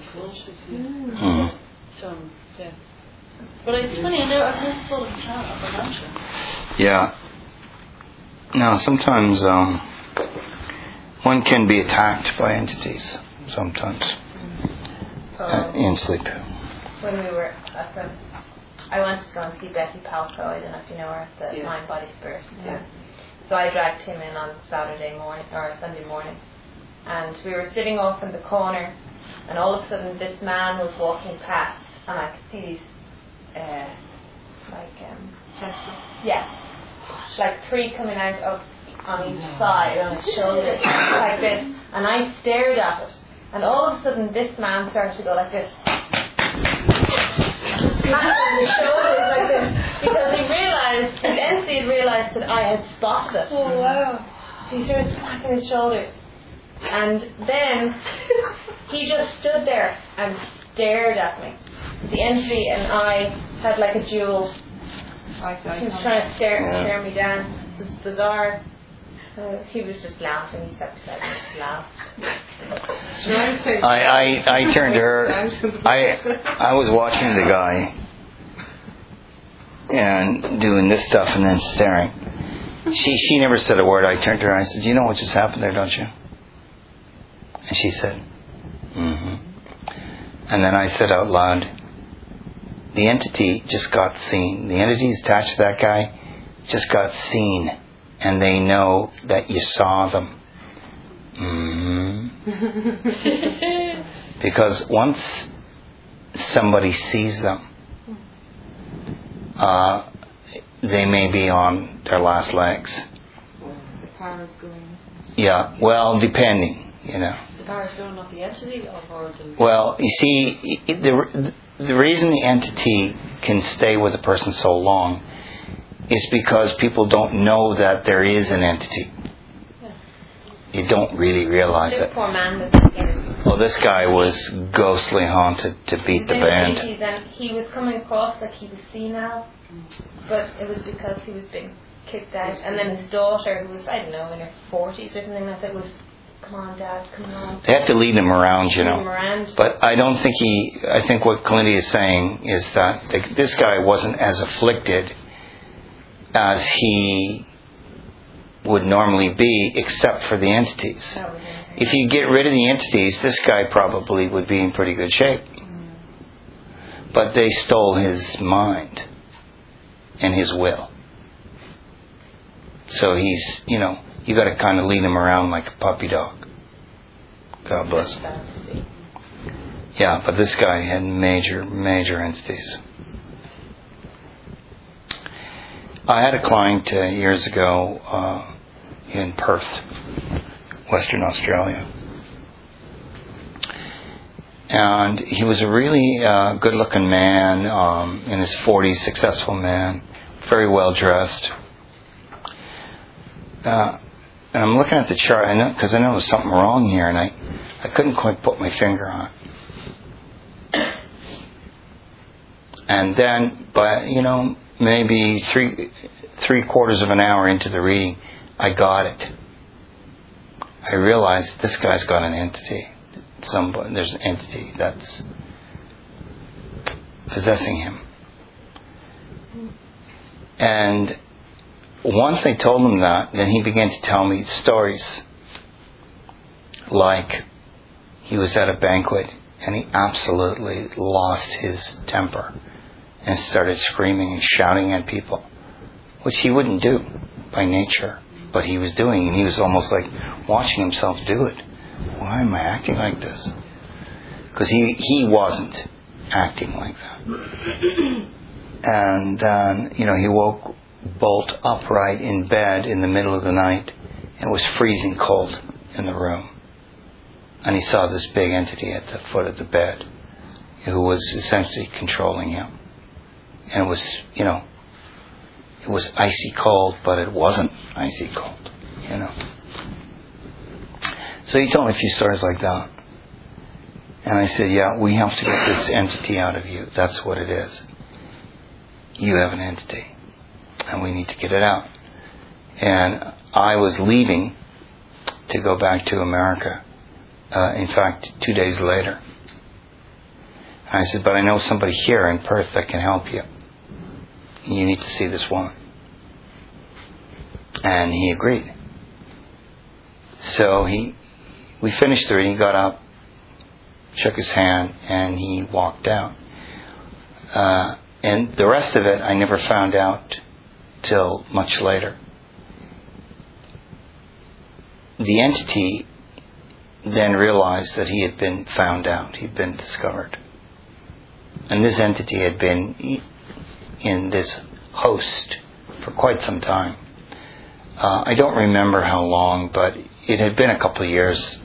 So yeah. But it's funny, I've never thought of a chant of a mantra. Yeah. Now sometimes one can be attacked by entities. Sometimes in sleep. When we were I wanted to go and see Betty Palco. I don't know if you know her, the Mind, Body, Spirit. Yeah. So I dragged him in on Saturday morning or Sunday morning, and we were sitting off in the corner, and all of a sudden this man was walking past, and I could see these like three coming out of on each side on his shoulders like this, and I stared at it, and all of a sudden this man started to go like this. On his shoulders like this, because he realised, his entity had realised that I had spotted it. Oh wow! He started smacking his shoulders, and then he just stood there and stared at me. The entity and I had like a duel. He was trying to stare me down. It was bizarre. He was just laughing. He kept saying, laugh. I turned to her. I was watching the guy and doing this stuff and then staring. She never said a word. I turned to her and I said, "You know what just happened there, don't you?" And she said, "Mm-hmm." And then I said out loud, "The entity just got seen. The entities attached to that guy just got seen. And they know that you saw them." Mm-hmm. Because once somebody sees them, they may be on their last legs. The power is going. Yeah, well, depending, you know. The power is going off the entity or the... Well, you see, the reason the entity can stay with a person so long is because people don't know that there is an entity. You don't really realize it. Poor man was scared. Well, this guy was ghostly haunted to beat the band. He was coming across like he was senile, but it was because he was being kicked out. And then his daughter, who was, I don't know, in her 40s or something like that, was, "Come on, Dad, come on." They have to lead him around, you know. But I don't think I think what Calindy is saying is that this guy wasn't as afflicted as he would normally be, except for the entities. If you get rid of the entities, this guy probably would be in pretty good shape. But they stole his mind and his will. So he's, you know, you got to kind of lead him around like a puppy dog. God bless him. Yeah, but this guy had major entities. I had a client years ago in Perth, Western Australia. And he was a really good-looking man, in his 40s, successful man, very well dressed. And I'm looking at the chart, because I know there's something wrong here, and I couldn't quite put my finger on it. And then, maybe three quarters of an hour into the reading, I got it. I realized this guy's got an entity. There's an entity that's possessing him. And once I told him that, then he began to tell me stories. Like, he was at a banquet and he absolutely lost his temper and started screaming and shouting at people, which he wouldn't do by nature, but he was doing, and he was almost like watching himself do it. Why am I acting like this? Because he wasn't acting like that. And then, he woke bolt upright in bed in the middle of the night, and it was freezing cold in the room. And he saw this big entity at the foot of the bed who was essentially controlling him. And it was, it was icy cold, but it wasn't icy cold, So he told me a few stories like that. And I said, yeah, we have to get this entity out of you. That's what it is. You have an entity. And we need to get it out. And I was leaving to go back to America. In fact, 2 days later. And I said, but I know somebody here in Perth that can help you. You need to see this woman. And he agreed. So we finished the reading, he got up, shook his hand, and he walked out. And the rest of it I never found out till much later. The entity then realized that he had been found out, he'd been discovered. And this entity had been in this host for quite some time. I don't remember how long, but it had been a couple of years,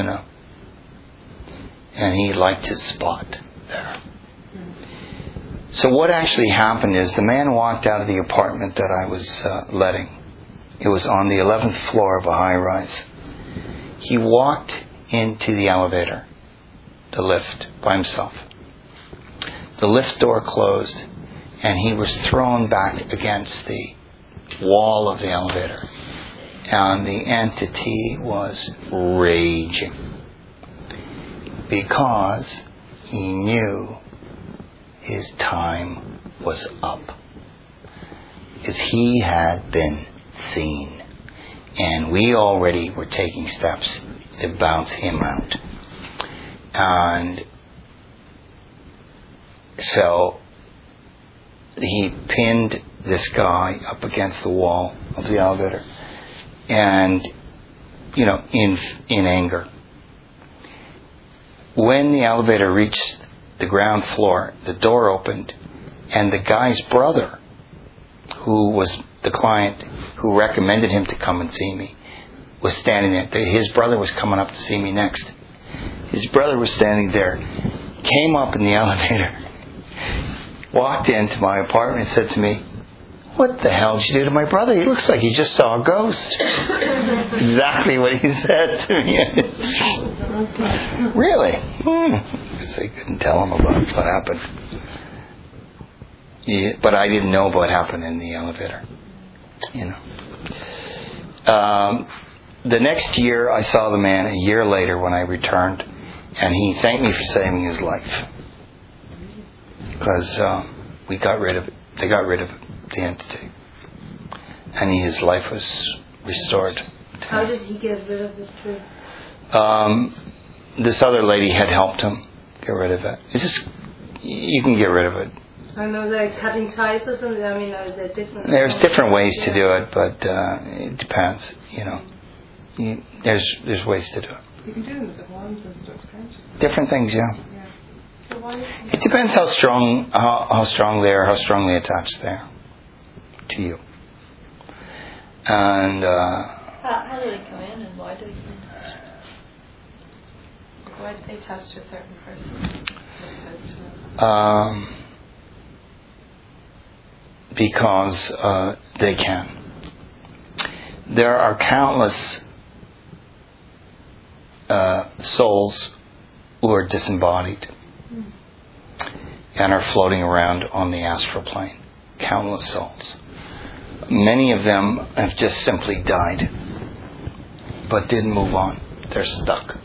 And he liked his spot there. So what actually happened is the man walked out of the apartment that I was letting. It was on the 11th floor of a high-rise. He walked into the elevator, the lift, by himself. The lift door closed, and he was thrown back against the wall of the elevator. And the entity was raging because he knew his time was up. Because he had been seen. And we already were taking steps to bounce him out. And so he pinned this guy up against the wall of the elevator. And, in anger. When the elevator reached the ground floor, the door opened, and the guy's brother, who was the client who recommended him to come and see me, was standing there. His brother was coming up to see me next. His brother was standing there, came up in the elevator, walked into my apartment and said to me, "What the hell did you do to my brother? He looks like he just saw a ghost." Exactly what he said to me. Really? Because I couldn't tell him about what happened. Yeah, but I didn't know what happened in the elevator. The next year, I saw the man a year later when I returned, and he thanked me for saving his life. Because we got rid of it. They got rid of the entity. And his life was restored. How did he get rid of it? This other lady had helped him get rid of it. You can get rid of it. I know, like cutting ties or something. I mean, are there different? There's different ways to do it, but it depends. There's ways to do it. You can do it with the wands and stuff, can't you? Different things, yeah. So why? It depends how strong they are, how strongly attached they are to you. And how do they come in, and why do they come in? Why do they attach to a certain person? Because they can. There are countless souls who are disembodied and are floating around on the astral plane. Countless souls. Many of them have just simply died, but didn't move on. They're stuck.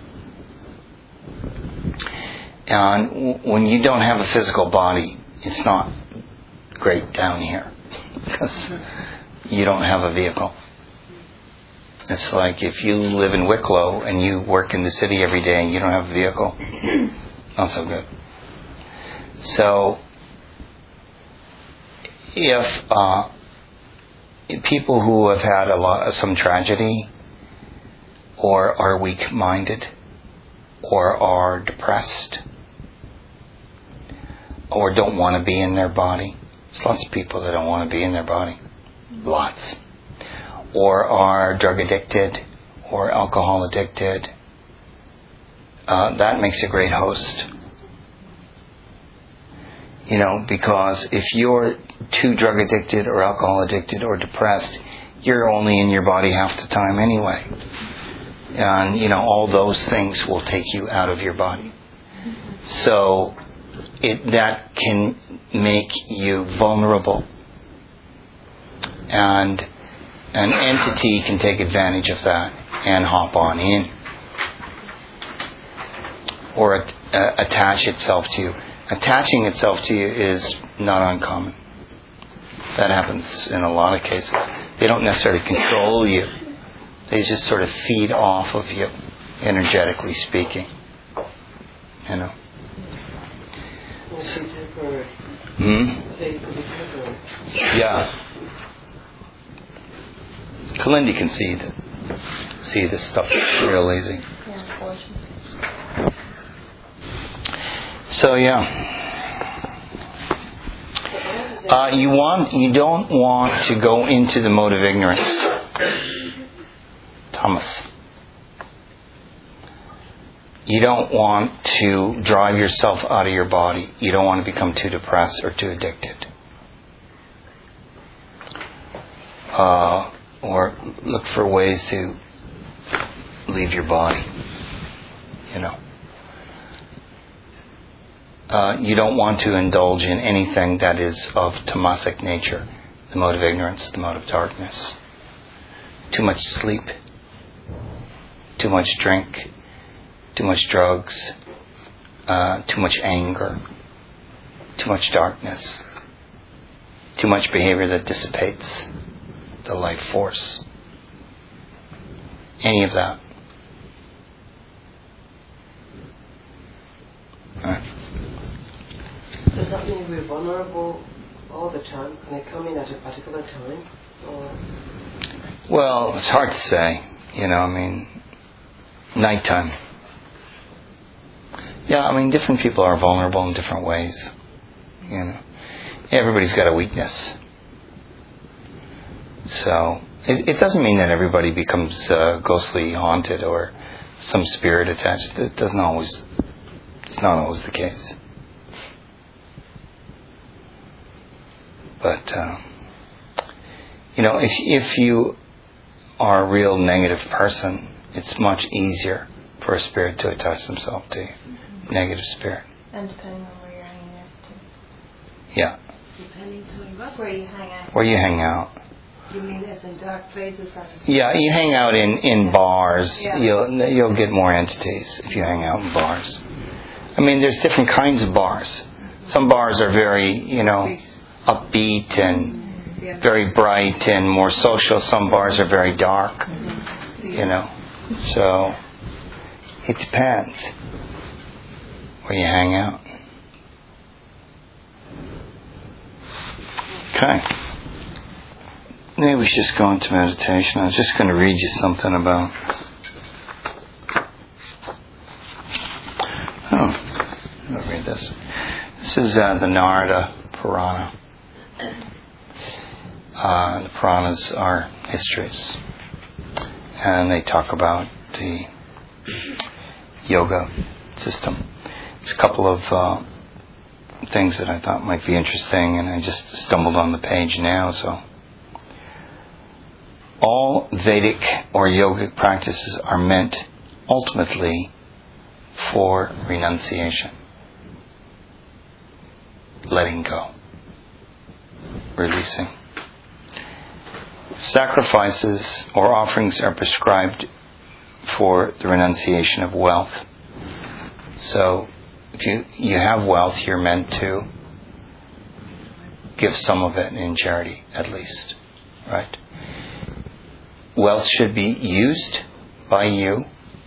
And when you don't have a physical body, it's not great down here because you don't have a vehicle. It's like if you live in Wicklow and you work in the city every day and you don't have a vehicle, not so good. So if people who have had some tragedy, or are weak-minded, or are depressed, or don't want to be in their body. There's lots of people that don't want to be in their body. Lots. Or are drug addicted, or alcohol addicted. That makes a great host. Because if you're too drug addicted, or alcohol addicted, or depressed, you're only in your body half the time anyway. And, all those things will take you out of your body. So, that can make you vulnerable. And an entity can take advantage of that and hop on in. Or attach itself to you. Attaching itself to you is not uncommon. That happens in a lot of cases. They don't necessarily control you. They just sort of feed off of you, energetically speaking. Yeah. Kalindi can see this stuff real easy. So you don't want to go into the mode of ignorance. Thomas. You don't want to drive yourself out of your body. You don't want to become too depressed or too addicted. Or look for ways to leave your body. You don't want to indulge in anything that is of tamasic nature. The mode of ignorance, the mode of darkness. Too much sleep. Too much drink. Too much drugs. Too much anger. Too much darkness. Too much behavior that dissipates the life force. Any of that. Does that mean we're vulnerable all the time? Can they come in at a particular time? Or? Well, it's hard to say. Nighttime. Yeah, different people are vulnerable in different ways. Everybody's got a weakness. So, it doesn't mean that everybody becomes ghostly haunted or some spirit attached. It's not always the case. But, if you are a real negative person, it's much easier for a spirit to attach themselves to you. Negative spirit. And depending on where you're hanging out too. Yeah. Depending on where you hang out. Where you hang out. You mean as in dark places? Yeah, you hang out in bars. Yeah. You'll get more entities if you hang out in bars. There's different kinds of bars. Some bars are very, upbeat and very bright and more social. Some bars are very dark. So it depends where you hang out. Okay. Maybe we should just go into meditation. I was just going to read you something about... I'll read this. This is the Narada Purana. The Puranas are histories. And they talk about the yoga system. It's a couple of things that I thought might be interesting, and I just stumbled on the page now. So, all Vedic or yogic practices are meant ultimately for renunciation. Letting go. Releasing. Sacrifices or offerings are prescribed for the renunciation of wealth. So if you have wealth, you're meant to give some of it in charity, at least. Right? Wealth should be used by you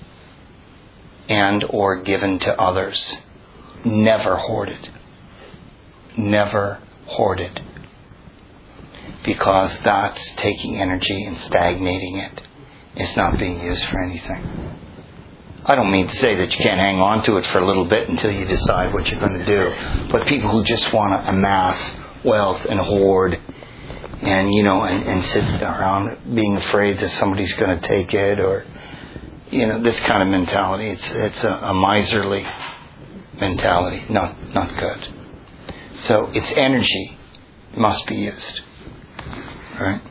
and or given to others. Never hoarded. Never hoarded. Because that's taking energy and stagnating it. It's not being used for anything. I don't mean to say that you can't hang on to it for a little bit until you decide what you're going to do. But people who just want to amass wealth and hoard and, and sit around being afraid that somebody's going to take it, or, this kind of mentality. It's a miserly mentality. Not good. So its energy must be used. Right?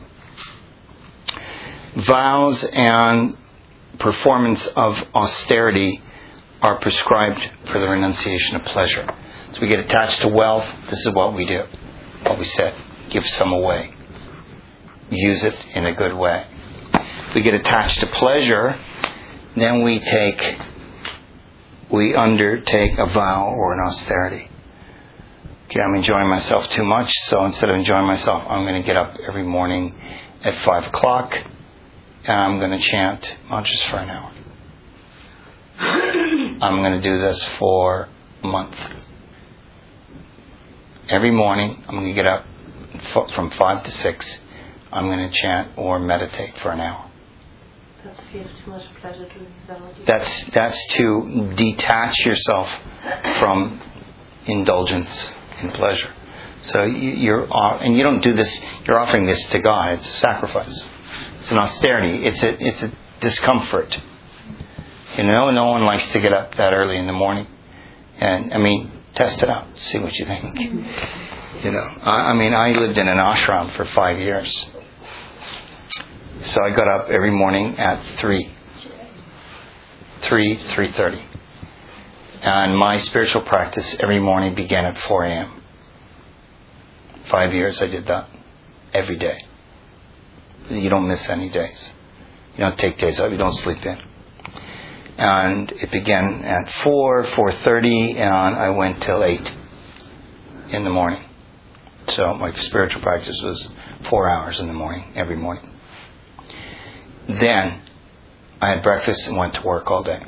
Vows and performance of austerity are prescribed for the renunciation of pleasure. So we get attached to wealth. This is what we do. What we said. Give some away. Use it in a good way. If we get attached to pleasure, then we undertake a vow or an austerity. Okay, I'm enjoying myself too much, so instead of enjoying myself, I'm going to get up every morning at 5 o'clock and I'm going to chant mantras for an hour. I'm going to do this for a month. Every morning, I'm going to get up from 5 to 6. I'm going to chant or meditate for an hour. That's if you have too much pleasure doing that. That's to detach yourself from indulgence in pleasure. So and you don't do this. You're offering this to God. It's a sacrifice. It's an austerity. It's a discomfort. No one likes to get up that early in the morning. And test it out. See what you think. I lived in an ashram for 5 years. So I got up every morning at 3:30. And my spiritual practice every morning began at 4 a.m. 5 years I did that. Every day. You don't miss any days. You don't take days off. You don't sleep in. And it began at 4:30, and I went till 8 in the morning. So my spiritual practice was 4 hours in the morning, every morning. Then I had breakfast and went to work all day.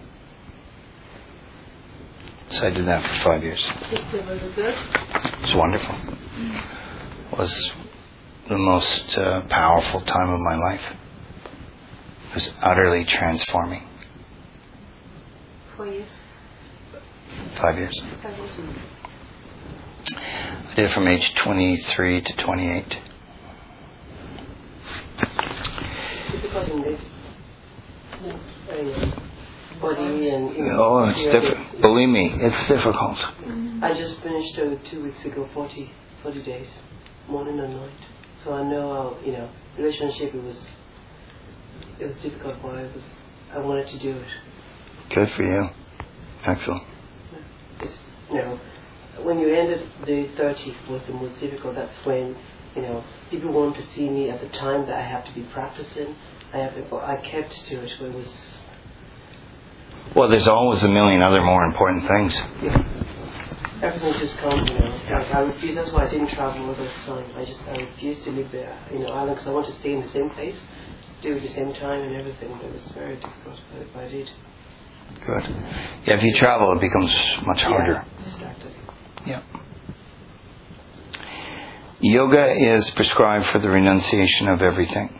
So I did that for 5 years. It was wonderful. It was the most powerful time of my life. It was utterly transforming. 4 years? 5 years. 5 years. I did it from age 23 to 28. Difficult in this body and Oh, it's difficult. Believe me, it's difficult. I just finished 2 weeks ago 40 days, morning and night. So I know how relationship it was difficult, but I wanted to do it. Good for you. Excellent. When you ended the 30 was the most difficult. That's when people want to see me at the time that I have to be practicing. I kept to it. But it was. Well, there's always a million other more important things. Yeah. Everything just comes, Like I refuse. That's why I didn't travel all this time. I refused to live there, island, because I want to stay in the same place, do it at the same time and everything. But it was very difficult. But I did. Good. Yeah, if you travel, it becomes much harder. Distracted. Yeah. Yoga is prescribed for the renunciation of everything.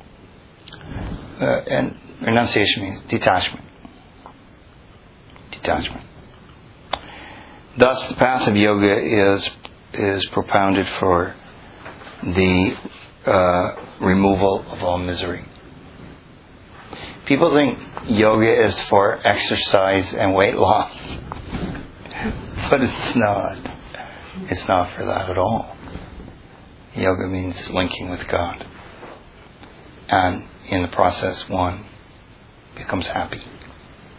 And renunciation means detachment. Detachment. Thus, the path of yoga is propounded for the removal of all misery. People think yoga is for exercise and weight loss. But it's not. It's not for that at all. Yoga means linking with God. And in the process, one becomes happy.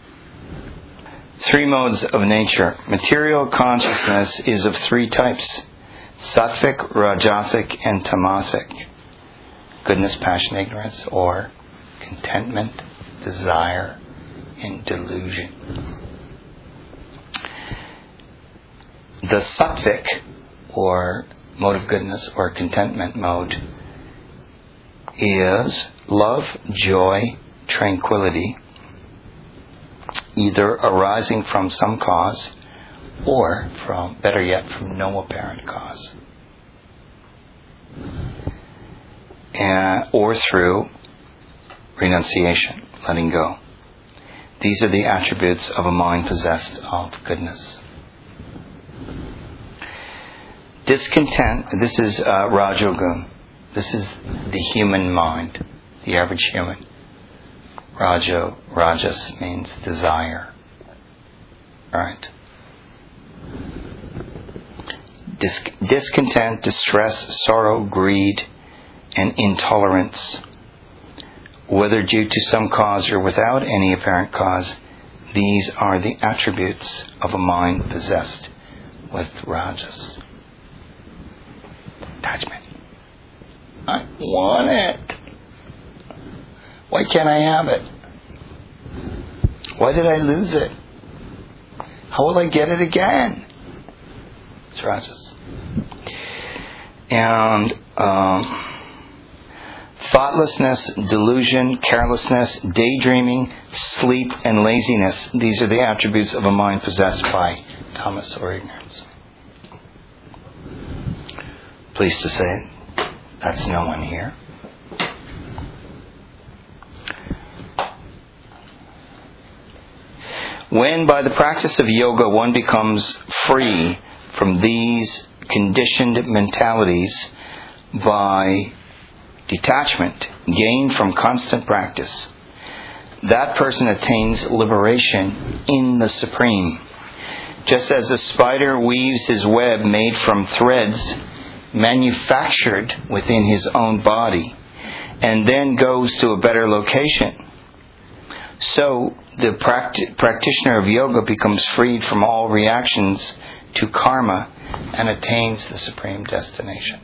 Three modes of nature. Material consciousness is of three types: sattvic, rajasic, and tamasic. Goodness, passion, ignorance, or contentment, desire, and delusion. The sattvic, or mode of goodness, or contentment mode, is love, joy, tranquility, either arising from some cause or from, better yet, from no apparent cause. Or through renunciation, letting go. These are the attributes of a mind possessed of goodness. Discontent, this is Rajogun. This is the human mind, the average human. Rajas means desire. Alright. Discontent, distress, sorrow, greed, and intolerance, whether due to some cause or without any apparent cause, these are the attributes of a mind possessed with rajas. Attachment. I want it. Why can't I have it? Why did I lose it? How will I get it again? It's rajas. And thoughtlessness, delusion, carelessness, daydreaming, sleep, and laziness. These are the attributes of a mind possessed by tamas or ignorance. Pleased to say that's no one here. When by the practice of yoga one becomes free from these conditioned mentalities by detachment gained from constant practice, that person attains liberation in the Supreme. Just as a spider weaves his web made from threads manufactured within his own body and then goes to a better location, so the practitioner of yoga becomes freed from all reactions to karma and attains the supreme destination.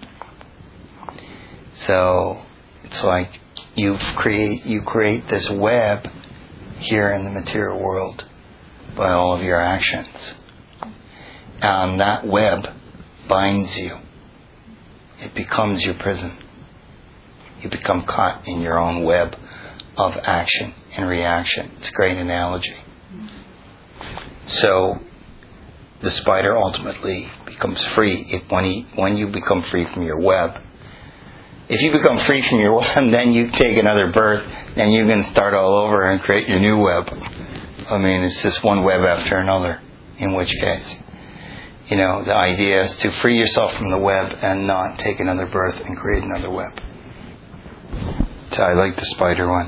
So it's like you create this web here in the material world by all of your actions, and that web binds you. It becomes your prison. You become caught in your own web of action and reaction. It's a great analogy. So the spider ultimately becomes free when you become free from your web. If you become free from your web, then you take another birth, then you can start all over and create your new web. I mean, it's just one web after another, in which case, the idea is to free yourself from the web and not take another birth and create another web. So I like the spider one.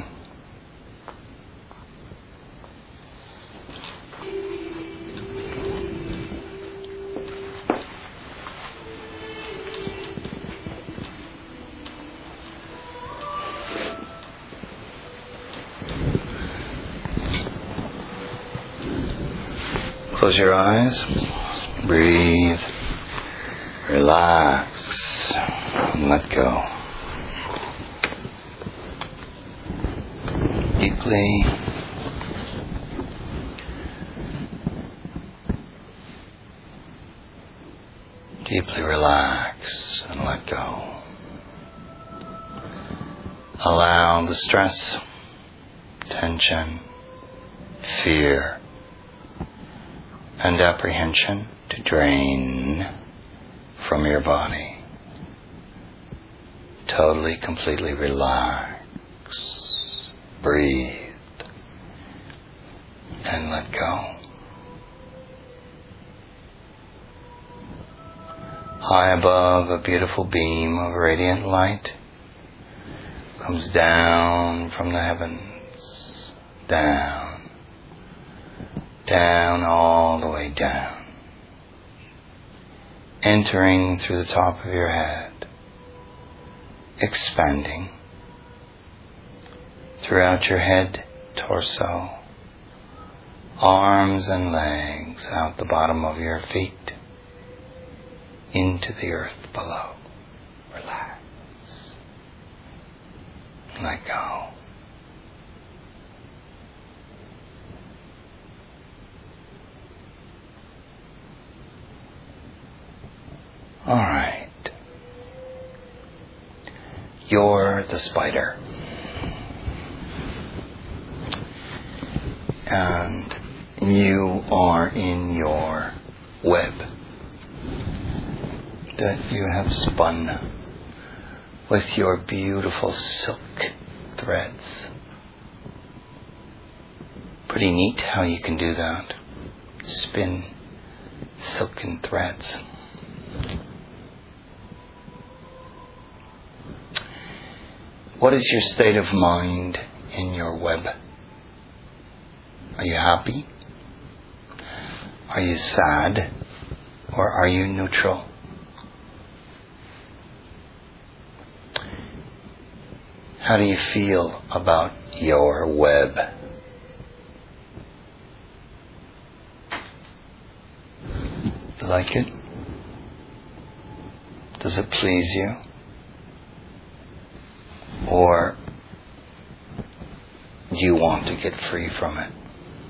Close your eyes. Breathe. Relax. And let go. Deeply. Deeply relax and let go. Allow the stress, tension, fear, and apprehension to drain from your body. Totally, completely relax. Breathe. And let go. High above, a beautiful beam of radiant light comes down from the heavens. Down. Down, all the way down. Entering through the top of your head. Expanding throughout your head, torso, arms and legs out the bottom of your feet into the earth below. Relax. Let go. All right. You're the spider. And you are in your web that you have spun with your beautiful silk threads. Pretty neat how you can do that. Spin silken threads. What is your state of mind in your web? Are you happy? Are you sad? Or are you neutral? How do you feel about your web? You like it? Does it please you? Or do you want to get free from it?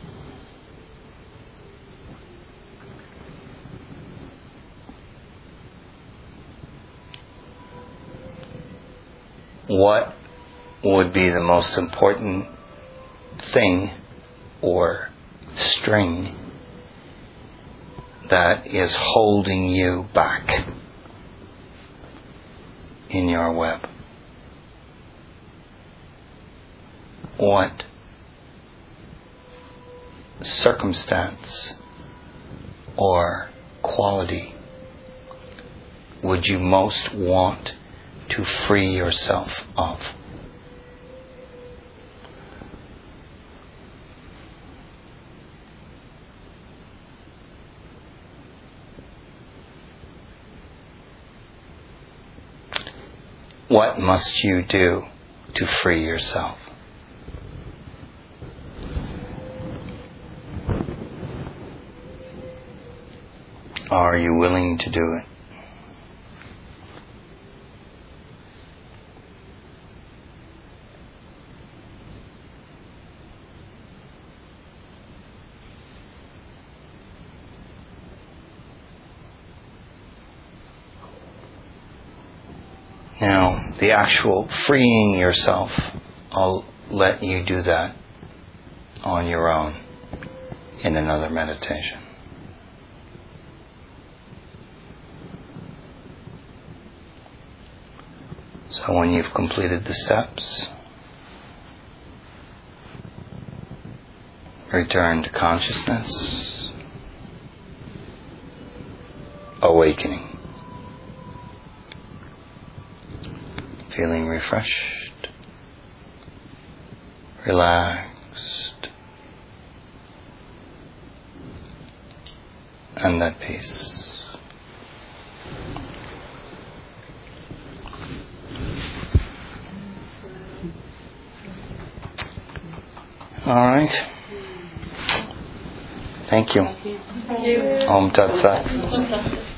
What would be the most important thing or string that is holding you back in your web? What circumstance or quality would you most want to free yourself of? What must you do to free yourself? Are you willing to do it? Now, the actual freeing yourself, I'll let you do that on your own in another meditation. So when you've completed the steps, return to consciousness, awakening, feeling refreshed, relaxed, and at peace. All right. Thank you. Thank you. Om Tat Sat.